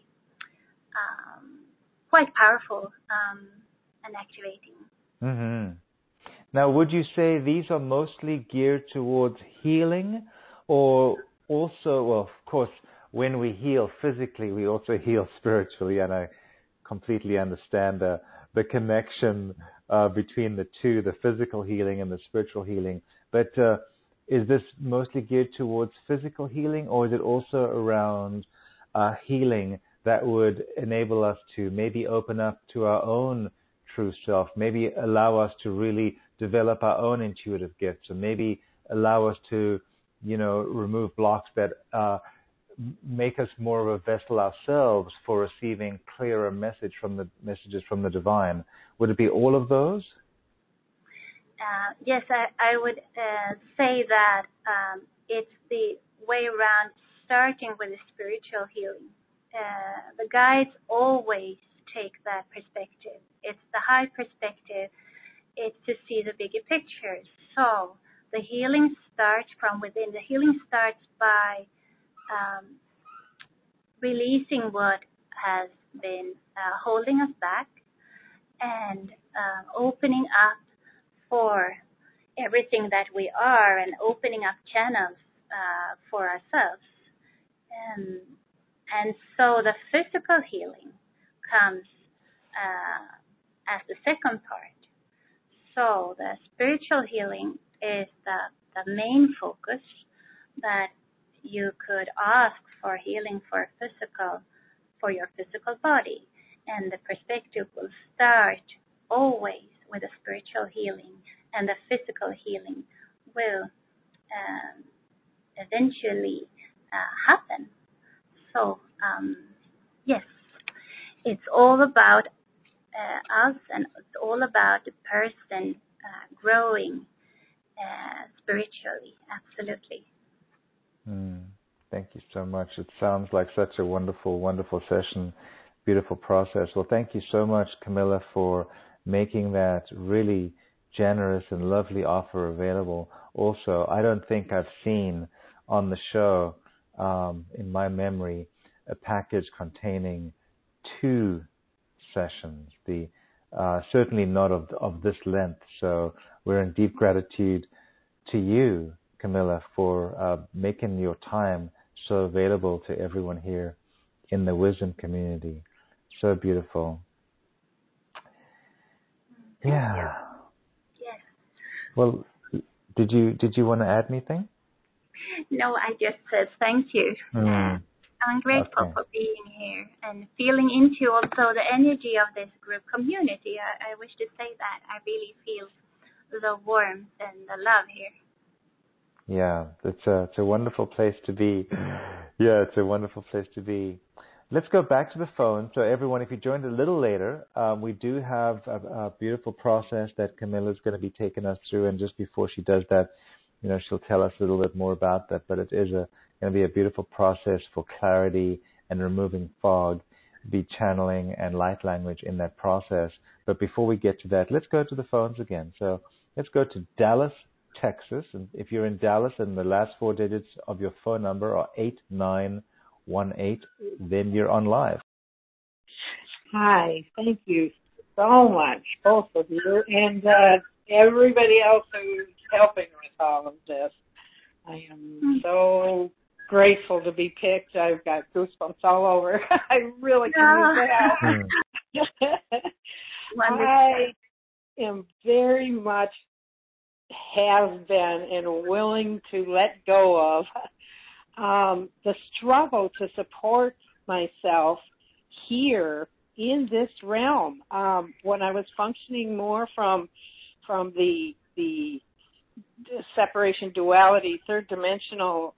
quite powerful and activating. Mm-hmm. Now, would you say these are mostly geared towards healing, or also, well, of course, when we heal physically, we also heal spiritually, and I completely understand the connection between the two, the physical healing and the spiritual healing. But is this mostly geared towards physical healing, or is it also around healing that would enable us to maybe open up to our own true self, maybe allow us to really develop our own intuitive gifts, or maybe allow us to, remove blocks that make us more of a vessel ourselves for receiving clearer messages from the divine? Would it be all of those? Yes, I would say that it's the way around, starting with the spiritual healing. The guides always take that perspective. It's the high perspective. It's to see the bigger picture. So the healing starts from within. The healing starts by releasing what has been holding us back and opening up for everything that we are and opening up channels for ourselves. And so the physical healing comes as the second part. So the spiritual healing is the main focus, that you could ask for healing for your physical body. And the perspective will start always with the spiritual healing, and the physical healing will eventually happen. So, yes, it's all about us, and it's all about the person growing spiritually. Absolutely. Thank you so much. It sounds like such a wonderful, wonderful session, beautiful process. Well, thank you so much, Camilla, for making that really generous and lovely offer available. Also, I don't think I've seen on the show, in my memory, a package containing 2 sessions. Certainly not of this length. So we're in deep gratitude to you, Camilla, for making your time so available to everyone here in the wisdom community. So beautiful. Yeah. Yes. Well, did you want to add anything? No, I just said thank you. I'm grateful for being here and feeling into also the energy of this group community. I wish to say that I really feel the warmth and the love here. Yeah, it's a wonderful place to be. Yeah, it's a wonderful place to be. Let's go back to the phone. So everyone, if you joined a little later, we do have a beautiful process that Camilla's going to be taking us through. And just before she does that, she'll tell us a little bit more about that. But it is going to be a beautiful process for clarity and removing fog, be channeling and light language in that process. But before we get to that, let's go to the phones again. So let's go to Dallas, Texas. And if you're in Dallas and the last 4 digits of your phone number are 8918, then you're on live. Hi, thank you so much, both of you, and everybody else who's helping with all of this. I am so grateful to be picked. I've got goosebumps all over. I really can use that. I am very much have been and willing to let go of the struggle to support myself here in this realm. When I was functioning more from the separation, duality, third dimensional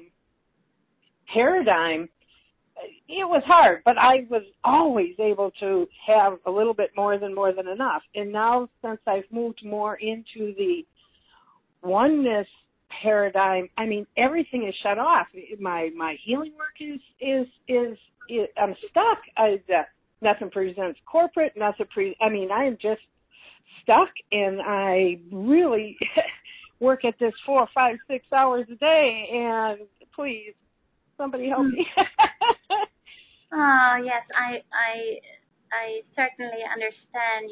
paradigm, it was hard, but I was always able to have a little bit more than enough. And now, since I've moved more into the oneness paradigm, I mean, everything is shut off. My healing work is I'm stuck. Nothing presents corporate. I am just stuck, and I really work at this 4, 5, 6 hours a day. And please, somebody help me. Oh yes, I certainly understand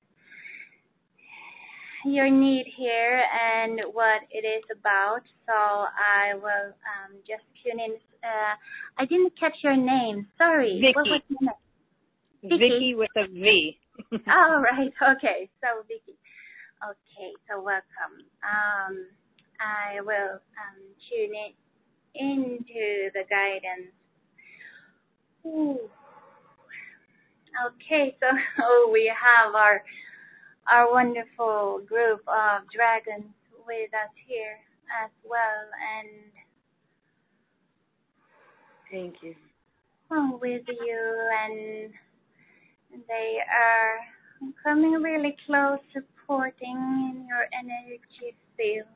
your need here and what it is about. So I will just tune in. I didn't catch your name. Sorry. Vicky. What was your name? Vicky with a V. Oh, right. Okay. So Vicky. Okay. So welcome. I will tune into the guidance. Ooh. Okay. So we have our wonderful group of dragons with us here as well, and thank you. With you, and they are coming really close, supporting in your energy field.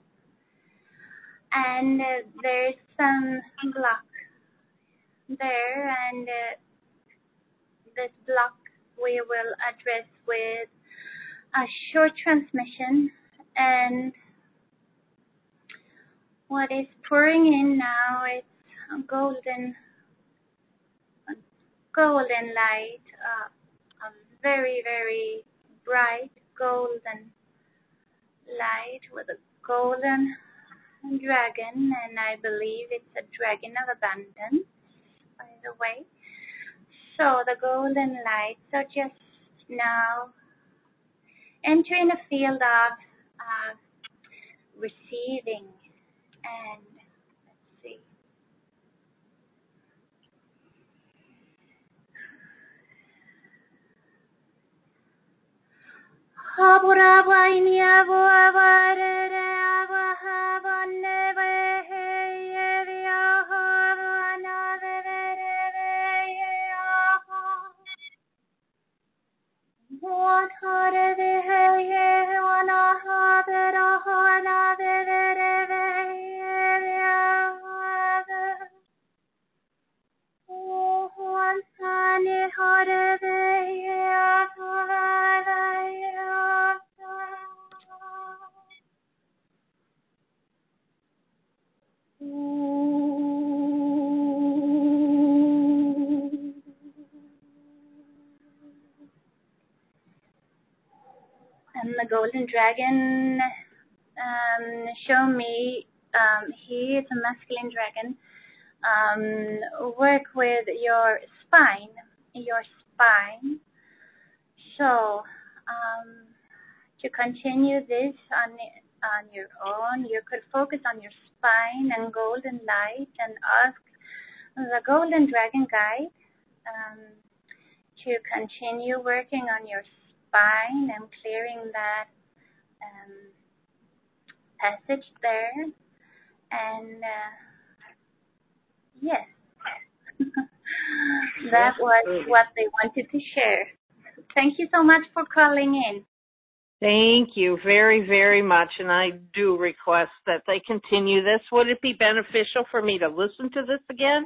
And there's some block there, and this block we will address with a short transmission. And what is pouring in now is golden golden light, a very, very bright golden light with a golden dragon, and I believe it's a dragon of abundance, by the way. So the golden light, so just now enter in a field of receiving, and let's see. And the golden dragon show me, he is a masculine dragon, work with your spine. So to continue this on your own, you could focus on your spine and golden light and ask the golden dragon guide to continue working on your spine and clearing that passage there. And yes, that was what they wanted to share. Thank you so much for calling in. Thank you very, very much. And I do request that they continue this. Would it be beneficial for me to listen to this again?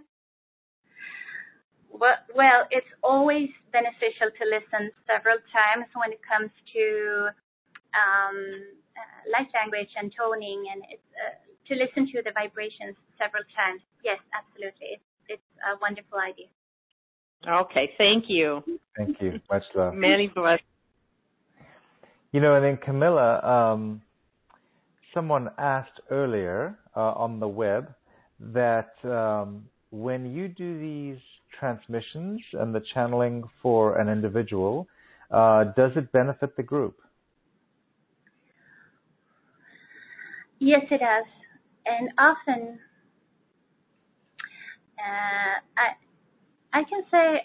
Well, it's always beneficial to listen several times when it comes to light language and toning, and it's, to listen to the vibrations several times. Yes, absolutely. It's a wonderful idea. Okay, thank you. Thank you. Much love. Many blessings. You know, and then Camilla, someone asked earlier on the web that when you do these transmissions and the channeling for an individual, does it benefit the group? Yes, it does. And often, I can say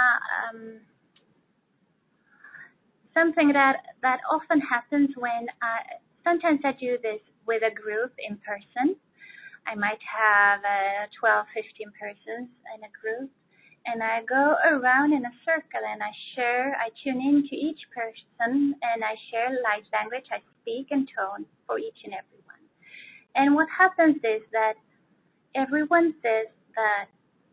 something that often happens when sometimes I do this with a group in person. I might have 12, 15 persons in a group, and I go around in a circle and I tune in to each person, and I share light language, I speak and tone for each and every one. And what happens is that everyone says that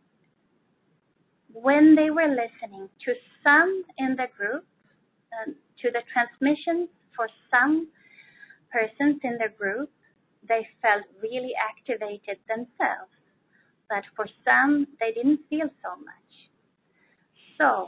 when they were listening to some in the group, to the transmissions for some persons in the group, they felt really activated themselves. But for some, they didn't feel so much. So,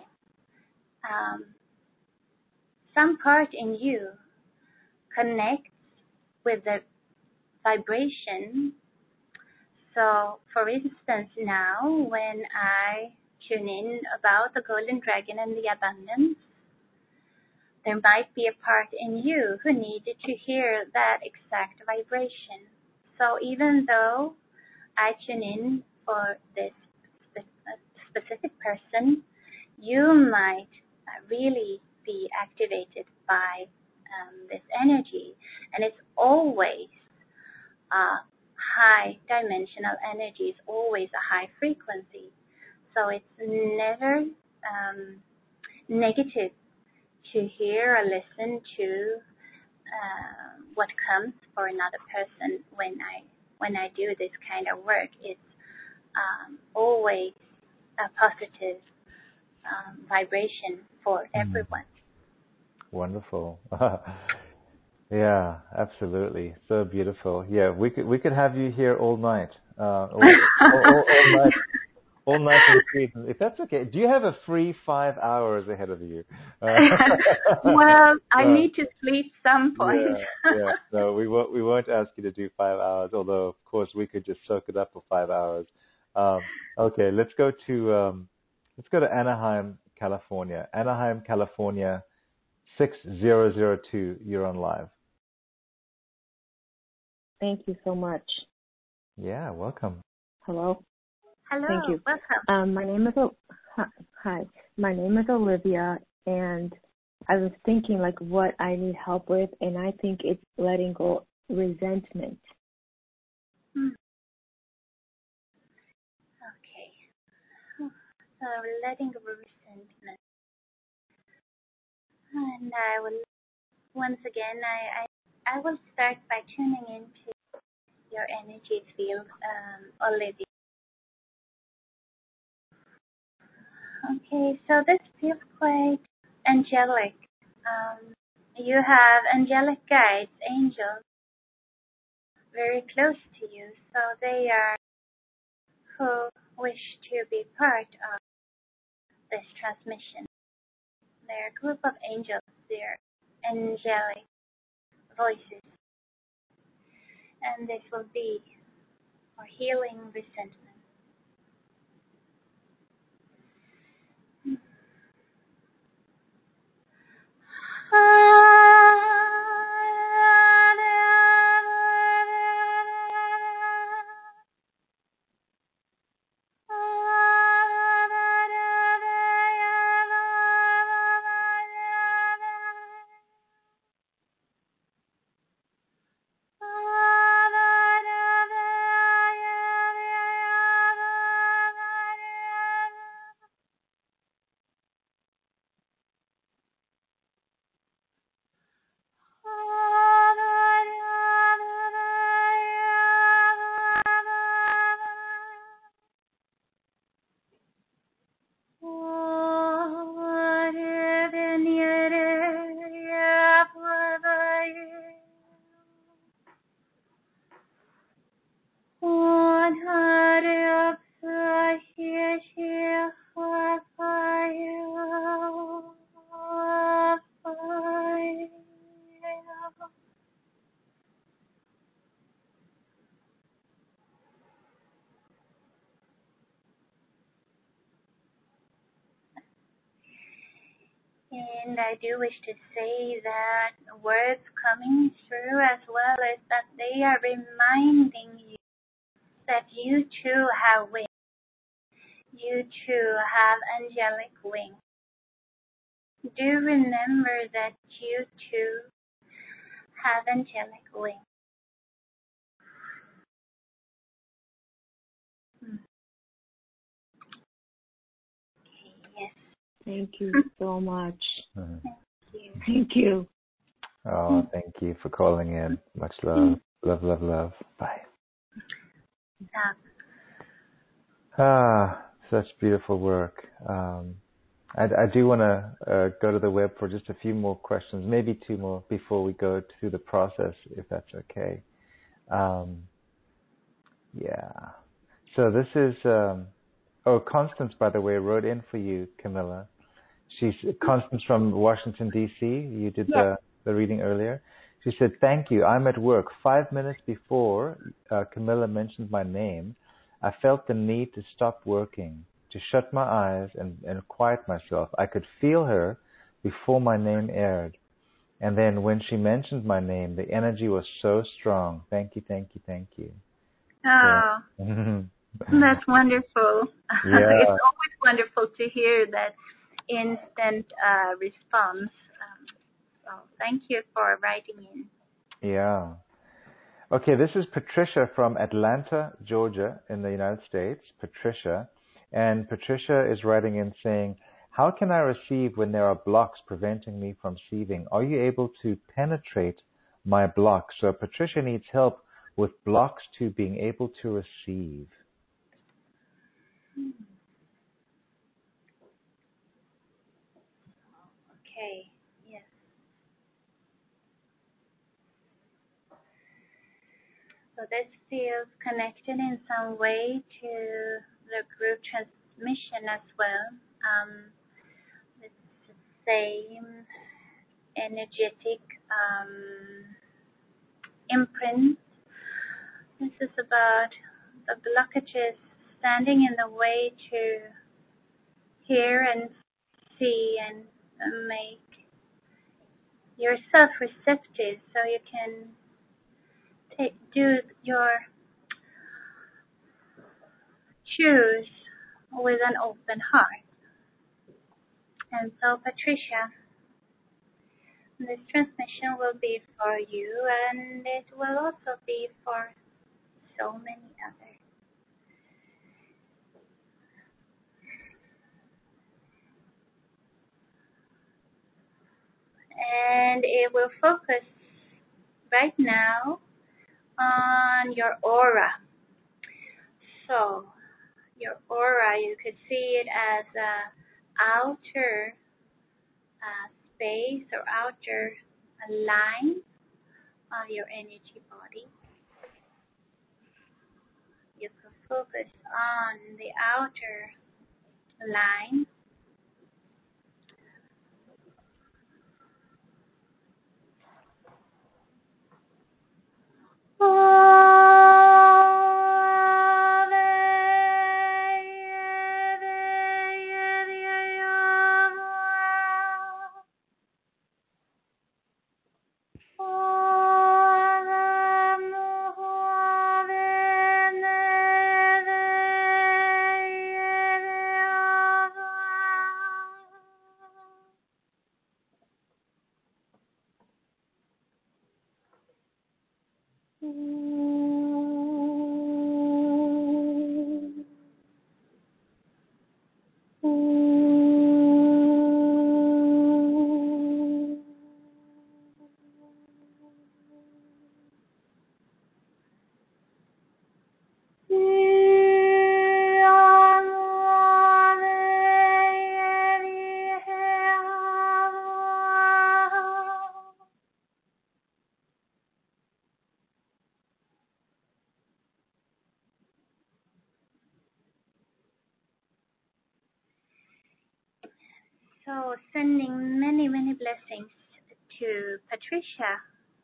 some part in you connects with the vibration. So, for instance, now when I tune in about the golden dragon and the abundance, there might be a part in you who needed to hear that exact vibration. So even though I tune in for this specific person, you might really be activated by this energy. And it's always high dimensional energy, is always a high frequency. So it's never negative to hear or listen to what comes for another person when I do this kind of work. It's always a positive vibration for everyone. Wonderful. Yeah, absolutely. So beautiful. Yeah, we could have you here all night. All night. all nice and sweet. If that's okay, do you have a free 5 hours ahead of you? Well, I need to sleep some point. Yeah. No, we won't ask you to do 5 hours. Although, of course, we could just soak it up for 5 hours. Okay, let's go to Anaheim, California. Anaheim, California, 6002. You're on live. Thank you so much. Yeah, welcome. Hello. Hello. Thank you. Welcome. My name is Olivia, and I was thinking like what I need help with, and I think it's letting go resentment. Okay. So letting go resentment. And I will once again I will start by tuning into your energy field, Olivia. Okay, so this feels quite angelic. You have angelic guides, angels, very close to you. So they are who wish to be part of this transmission. They're a group of angels. They're angelic voices. And this will be for healing resentment. And I do wish to say that words coming through as well is that they are reminding you that you too have wings. You too have angelic wings. Do remember that you too have angelic wings. Okay, yes. Thank you so much. Mm-hmm. Thank you. Oh, thank you for calling in. Much love. Love, love, love. Bye. Such beautiful work. I do want to go to the web for just a few more questions, maybe two more before we go to the process, if that's okay. Yeah. So this is, Constance, by the way, wrote in for you, Camilla. She's Constance from Washington, D.C. You did the reading earlier. She said, thank you. I'm at work. 5 minutes before Camilla mentioned my name, I felt the need to stop working, to shut my eyes and quiet myself. I could feel her before my name aired. And then when she mentioned my name, the energy was so strong. Thank you, thank you, thank you. Oh, that's wonderful. Yeah. It's always wonderful to hear that instant response. So thank you for writing in. Yeah. Okay, this is Patricia from Atlanta, Georgia, in the United States. Patricia. And Patricia is writing in saying, how can I receive when there are blocks preventing me from receiving? Are you able to penetrate my blocks? So Patricia needs help with blocks to being able to receive. Okay, yes. So this feels connected in some way to the group transmission as well. It's the same energetic imprint. This is about the blockages standing in the way to hear and see and make yourself receptive so you can do your choose with an open heart. And so, Patricia, this transmission will be for you, and it will also be for so many others. And it will focus right now on your aura. So, your aura, you could see it as a outer space or outer line on your energy body. You can focus on the outer line. So sending many, many blessings to Patricia.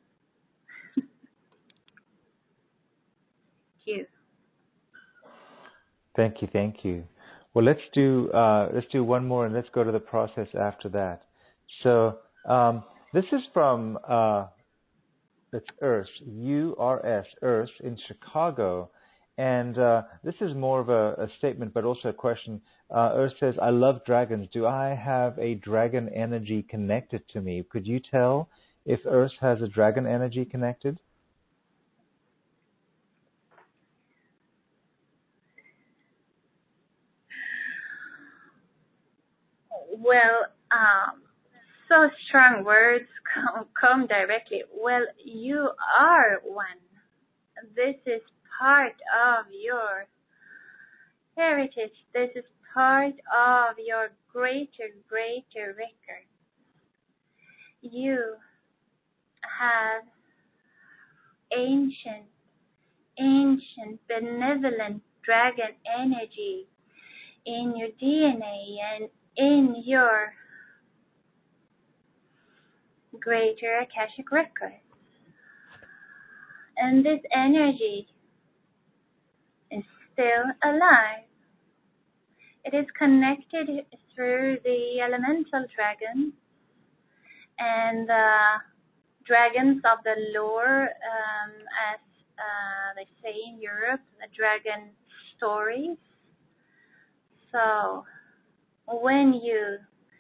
You. Thank you, thank you. Well, let's do one more, and let's go to the process after that. So this is from it's Urs, U-R-S, Urs in Chicago, and this is more of a statement, but also a question. Urs says, "I love dragons. Do I have a dragon energy connected to me?" Could you tell if Urs has a dragon energy connected? Well, so strong words come directly. Well, you are one. This is part of your heritage. This is part of your greater record. You have ancient, benevolent dragon energy in your DNA and in your greater Akashic record. And this energy is still alive. It is connected through the elemental dragons and the dragons of the lore, as they say in Europe, the dragon stories. So when you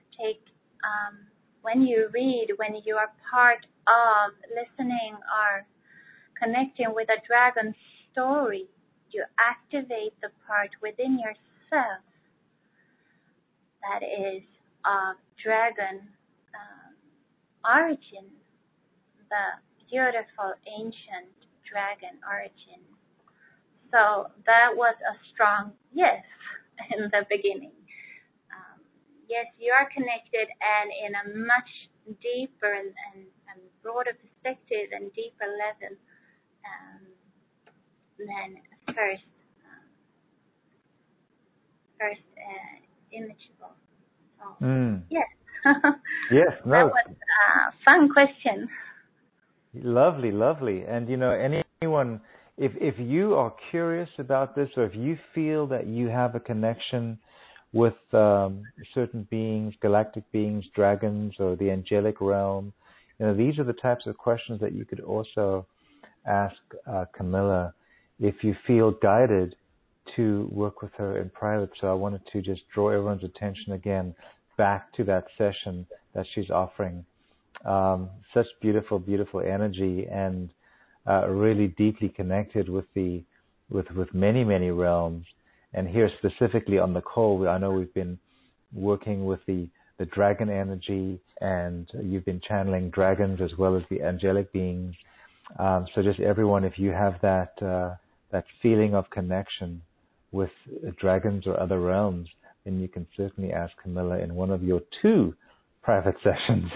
when you read, when you are part of listening or connecting with a dragon story, you activate the part within yourself that is of dragon origin, the beautiful ancient dragon origin. So that was a strong yes in the beginning. Yes, you are connected, and in a much deeper and broader perspective and deeper level than first first imageable. So, Yes. Yes, no. That was a fun question. Lovely, lovely. And anyone, if you are curious about this, or if you feel that you have a connection with certain beings, galactic beings, dragons, or the angelic realm, these are the types of questions that you could also ask Camilla if you feel guided to work with her in private. So I wanted to just draw everyone's attention again back to that session that she's offering. Such beautiful, beautiful energy, and really deeply connected with many, many realms. And here specifically on the call, I know we've been working with the dragon energy, and you've been channeling dragons as well as the angelic beings. So just everyone, if you have that feeling of connection with dragons or other realms, then you can certainly ask Camilla in one of your 2 private sessions.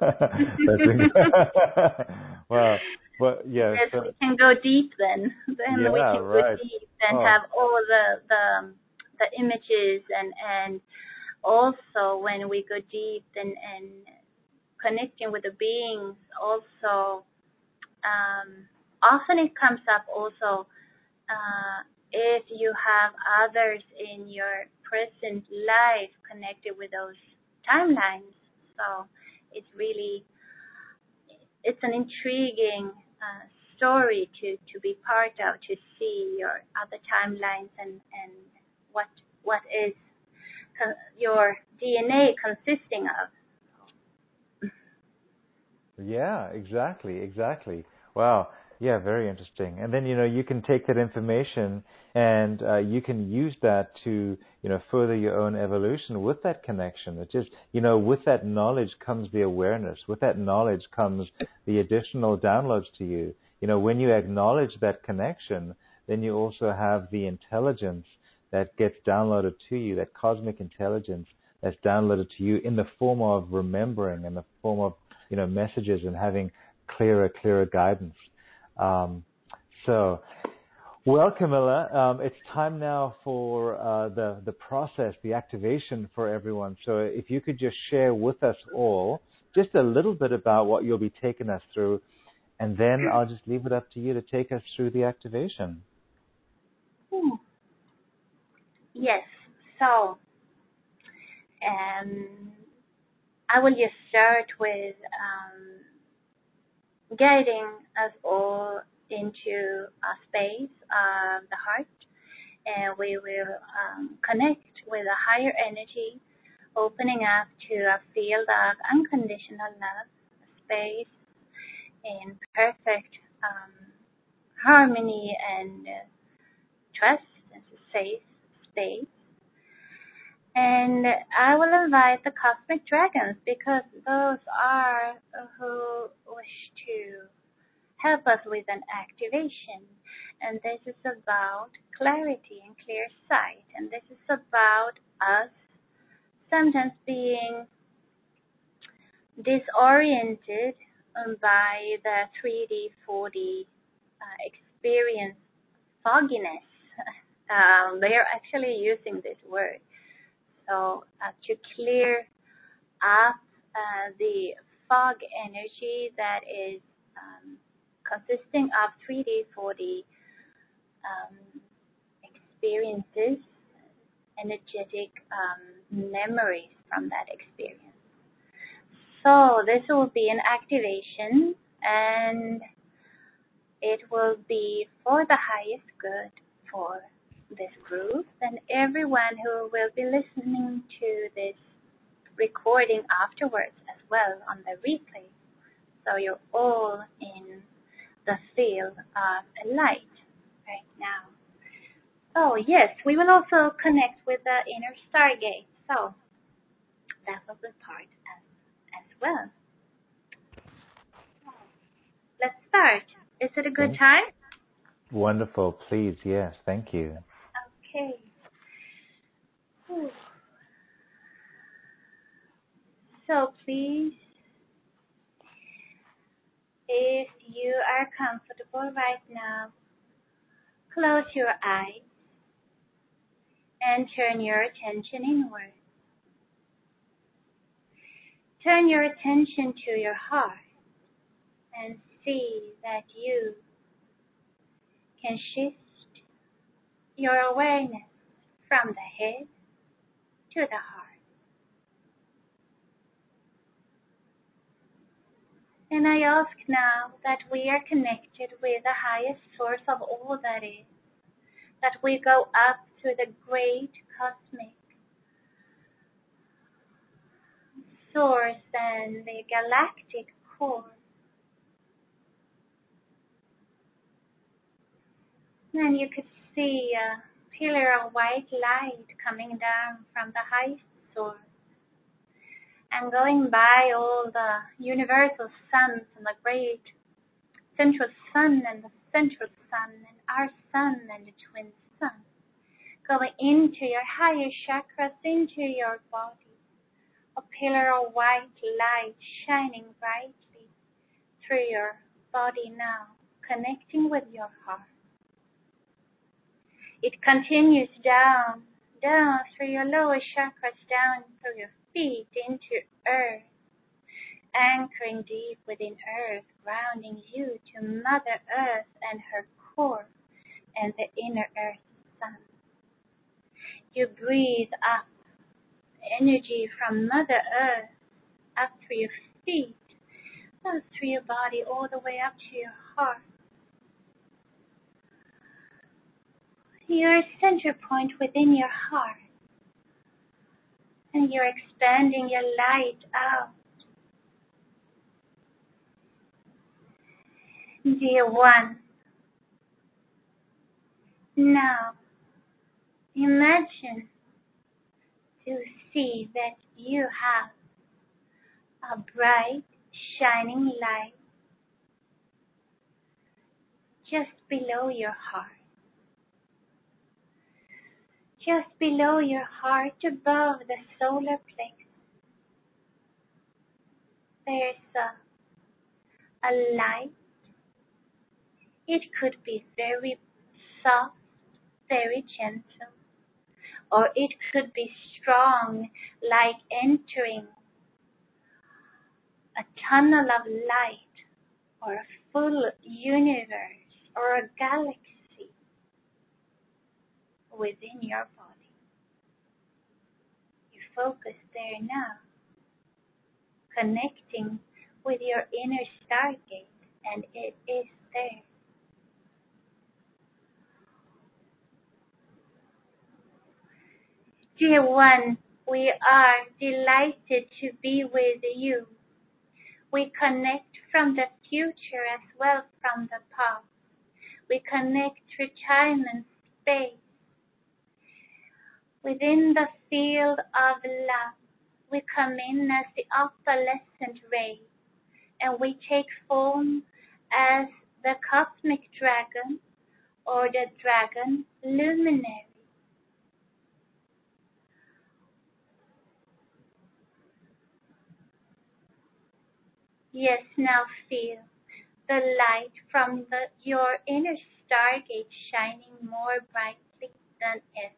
Well, yeah. Yes, we can go deep then. Then we can right. go deep and have all the images, and also when we go deep and connecting with the beings, also often it comes up also if you have others in your present life connected with those timelines. So it's an intriguing story to be part of, to see your other timelines and what is your DNA consisting of. Yeah, exactly. Wow. Yeah, very interesting. And then, you can take that information and you can use that to, further your own evolution with that connection. It just, with that knowledge comes the awareness. With that knowledge comes the additional downloads to you. When you acknowledge that connection, then you also have the intelligence that gets downloaded to you, that cosmic intelligence that's downloaded to you in the form of remembering, in the form of, messages, and having clearer guidance. Well, Camilla, it's time now for the process, the activation for everyone. So if you could just share with us all just a little bit about what you'll be taking us through, and then I'll just leave it up to you to take us through the activation. Yes. So I will just start with guiding us all into a space of the heart, and we will connect with a higher energy, opening up to a field of unconditional love, a space in perfect harmony and trust, and a safe space. And I will invite the cosmic dragons, because those are who wish to help us with an activation. And this is about clarity and clear sight. And this is about us sometimes being disoriented by the 3D, 4D experience fogginess. They are actually using this word. So to clear up the fog energy that is consisting of 3D, 4D experiences, energetic memories from that experience. So this will be an activation, and it will be for the highest good for this group and everyone who will be listening to this recording afterwards as well on the replay. So you're all in the field of light right now. Oh yes, we will also connect with the inner stargate. So that will be part as well. Let's start. Is it a good time? Wonderful. Please, yes. Thank you. Okay. So please, if you are comfortable right now, close your eyes and turn your attention inward. Turn your attention to your heart and see that you can shift your awareness from the head to the heart. And I ask now that we are connected with the highest source of all that is, that we go up to the great cosmic source and the galactic core. And you could see a pillar of white light coming down from the highest source and going by all the universal suns and the great central sun and the central sun and our sun and the twin sun, going into your higher chakras, into your body, a pillar of white light shining brightly through your body now, connecting with your heart. It continues down through your lower chakras, down through your feet into earth, anchoring deep within earth, grounding you to Mother Earth and her core and the inner earth sun. You breathe up energy from Mother Earth up through your feet, goes through your body all the way up to your heart. Your center point within your heart. And you're expanding your light out. Dear one, now imagine to see that you have a bright, shining light just below your heart. Just below your heart, above the solar plexus, there's a light. It could be very soft, very gentle, or it could be strong, like entering a tunnel of light, or a full universe, or a galaxy within your body. You focus there now, connecting with your inner stargate, and it is there. Dear one, we are delighted to be with you. We connect from the future as well from the past. We connect through time and space. Within the field of love, we come in as the opalescent ray, and we take form as the cosmic dragon or the dragon luminary. Yes, now feel the light from your inner stargate shining more brightly than ever.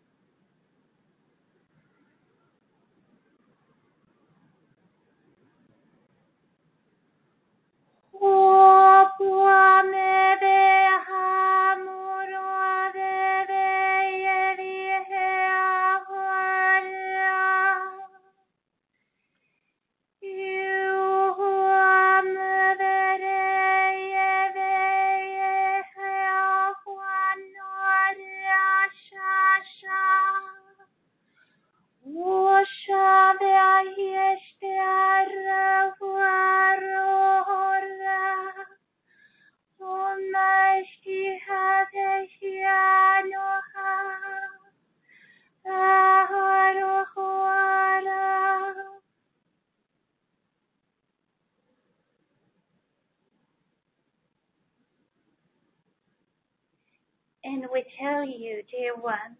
And we tell you, dear one,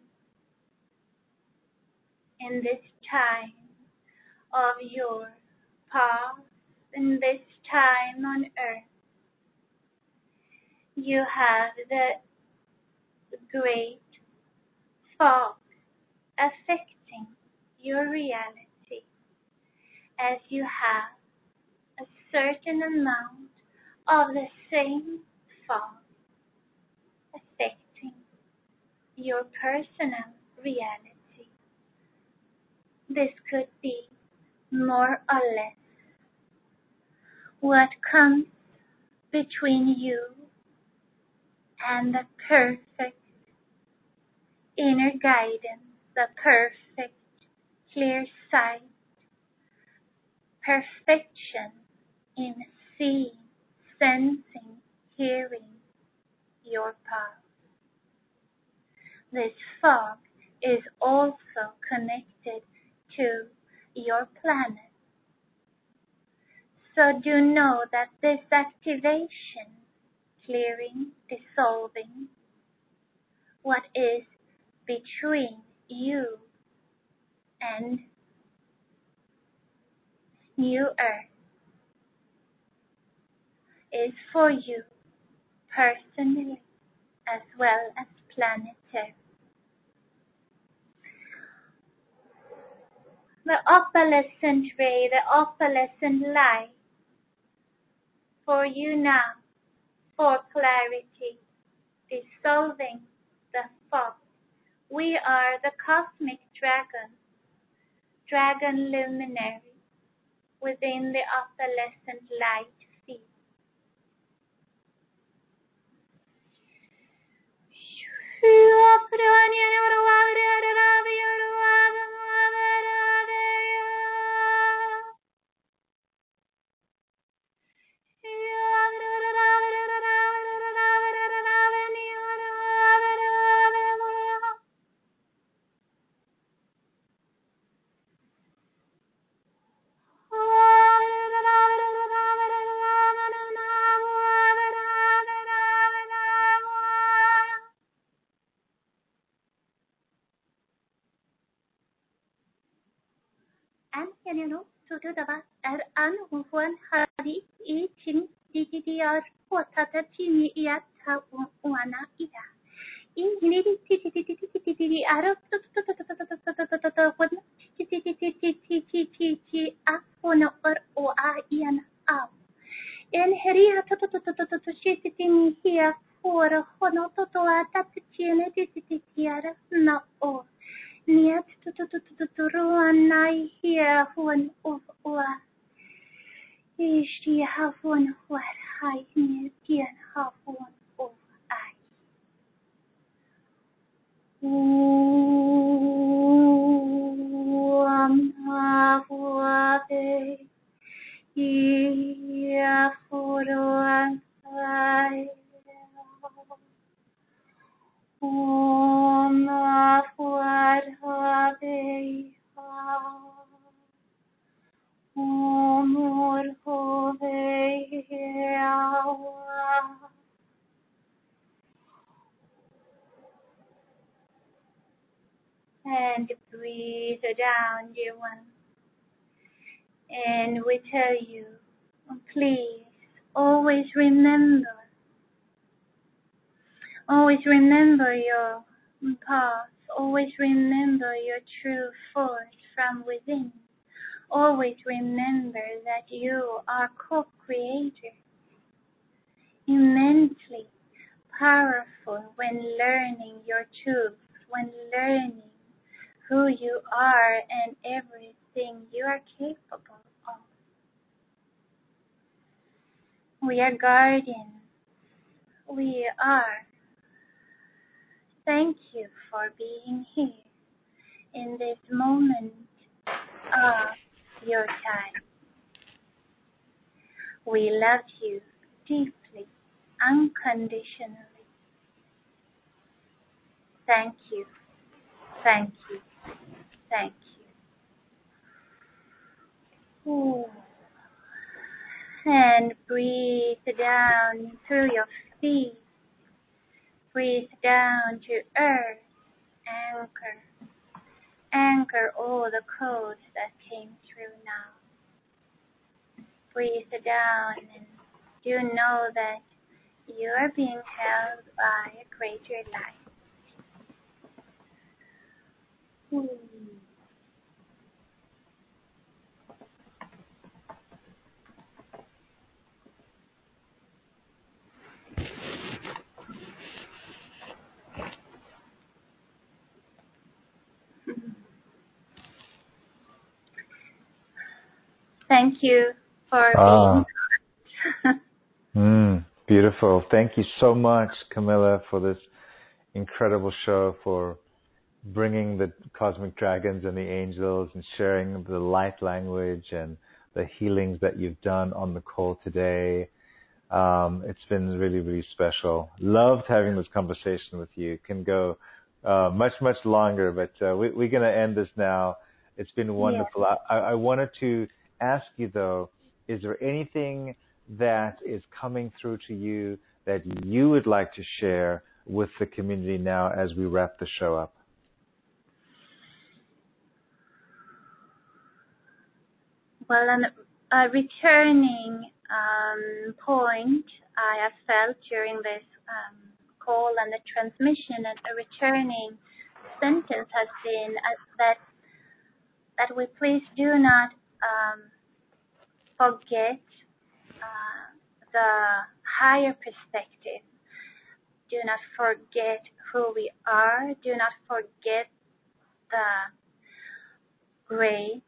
in this time of your past, in this time on earth, you have the great fog affecting your reality as you have a certain amount of the same fog affecting your personal reality. This could be more or less what comes between you and the perfect inner guidance, the perfect clear sight, perfection in seeing, sensing, hearing your path. This fog is also connected to your planet. So do know that this activation, clearing, dissolving, what is between you and New Earth is for you personally as well as planetary. The opalescent ray, the opalescent light for you now, for clarity, dissolving the fog. We are the cosmic dragon, dragon luminary within the opalescent light field. And breathe down, dear one. And we tell you, please always remember your path. Always remember your true force from within. Always remember that you are co-creator, immensely powerful when learning your truth, when learning who you are and everything you are capable of. We are guardians. We are. Thank you for being here in this moment of your time. We love you deeply, unconditionally. Thank you. Thank you. Thank you. Ooh. And breathe down through your feet. Breathe down to earth. Anchor. Anchor all the codes that came through now. Breathe down and do know that you are being held by a greater light. Thank you for being. Beautiful. Thank you so much, Camilla, for this incredible show, for bringing the cosmic dragons and the angels and sharing the light language and the healings that you've done on the call today. It's been really, really special. Loved having this conversation with you. It can go much, much longer, but we're going to end this now. It's been wonderful. Yeah. I wanted to ask you, though, is there anything that is coming through to you that you would like to share with the community now as we wrap the show up? Well, a returning point I have felt during this call and the transmission, and a returning sentence has been that we please do not forget the higher perspective. Do not forget who we are. Do not forget the great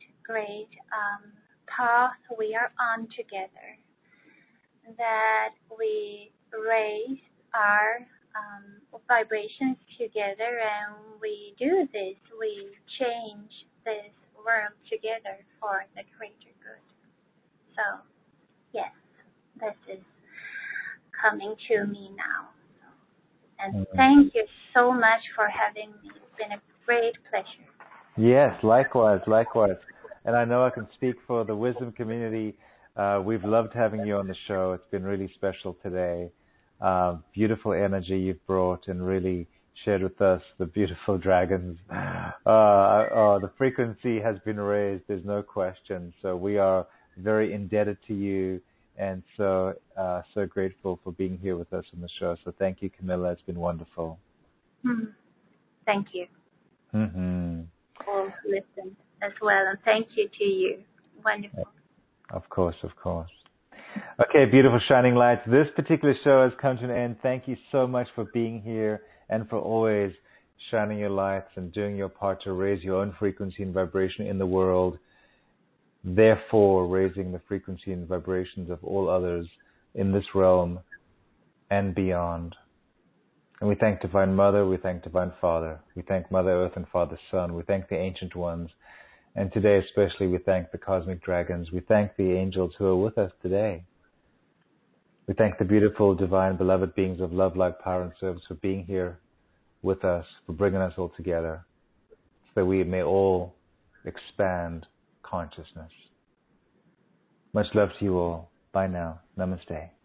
path we are on together. That we raise our vibrations together, and we do this. We change this world together for the greater good. So, yes, this is coming to me now. And thank you so much for having me. It's been a great pleasure. Yes, likewise. And I know I can speak for the Wisdom community. We've loved having you on the show. It's been really special today. Beautiful energy you've brought and really shared with us the beautiful dragons. The frequency has been raised, there's no question. So we are very indebted to you, and so grateful for being here with us on the show. So thank you, Camilla. It's been wonderful. Thank you. All listened as well, and thank you to you. Wonderful. Of course. Okay, beautiful shining lights. This particular show has come to an end. Thank you so much for being here and for always shining your lights and doing your part to raise your own frequency and vibration in the world, therefore raising the frequency and vibrations of all others in this realm and beyond. And we thank Divine Mother, we thank Divine Father, we thank Mother Earth and Father Sun, we thank the Ancient Ones, and today especially we thank the Cosmic Dragons, we thank the angels who are with us today. We thank the beautiful, divine, beloved beings of love, light, power, and service for being here with us, for bringing us all together, so that we may all expand consciousness. Much love to you all. Bye now. Namaste.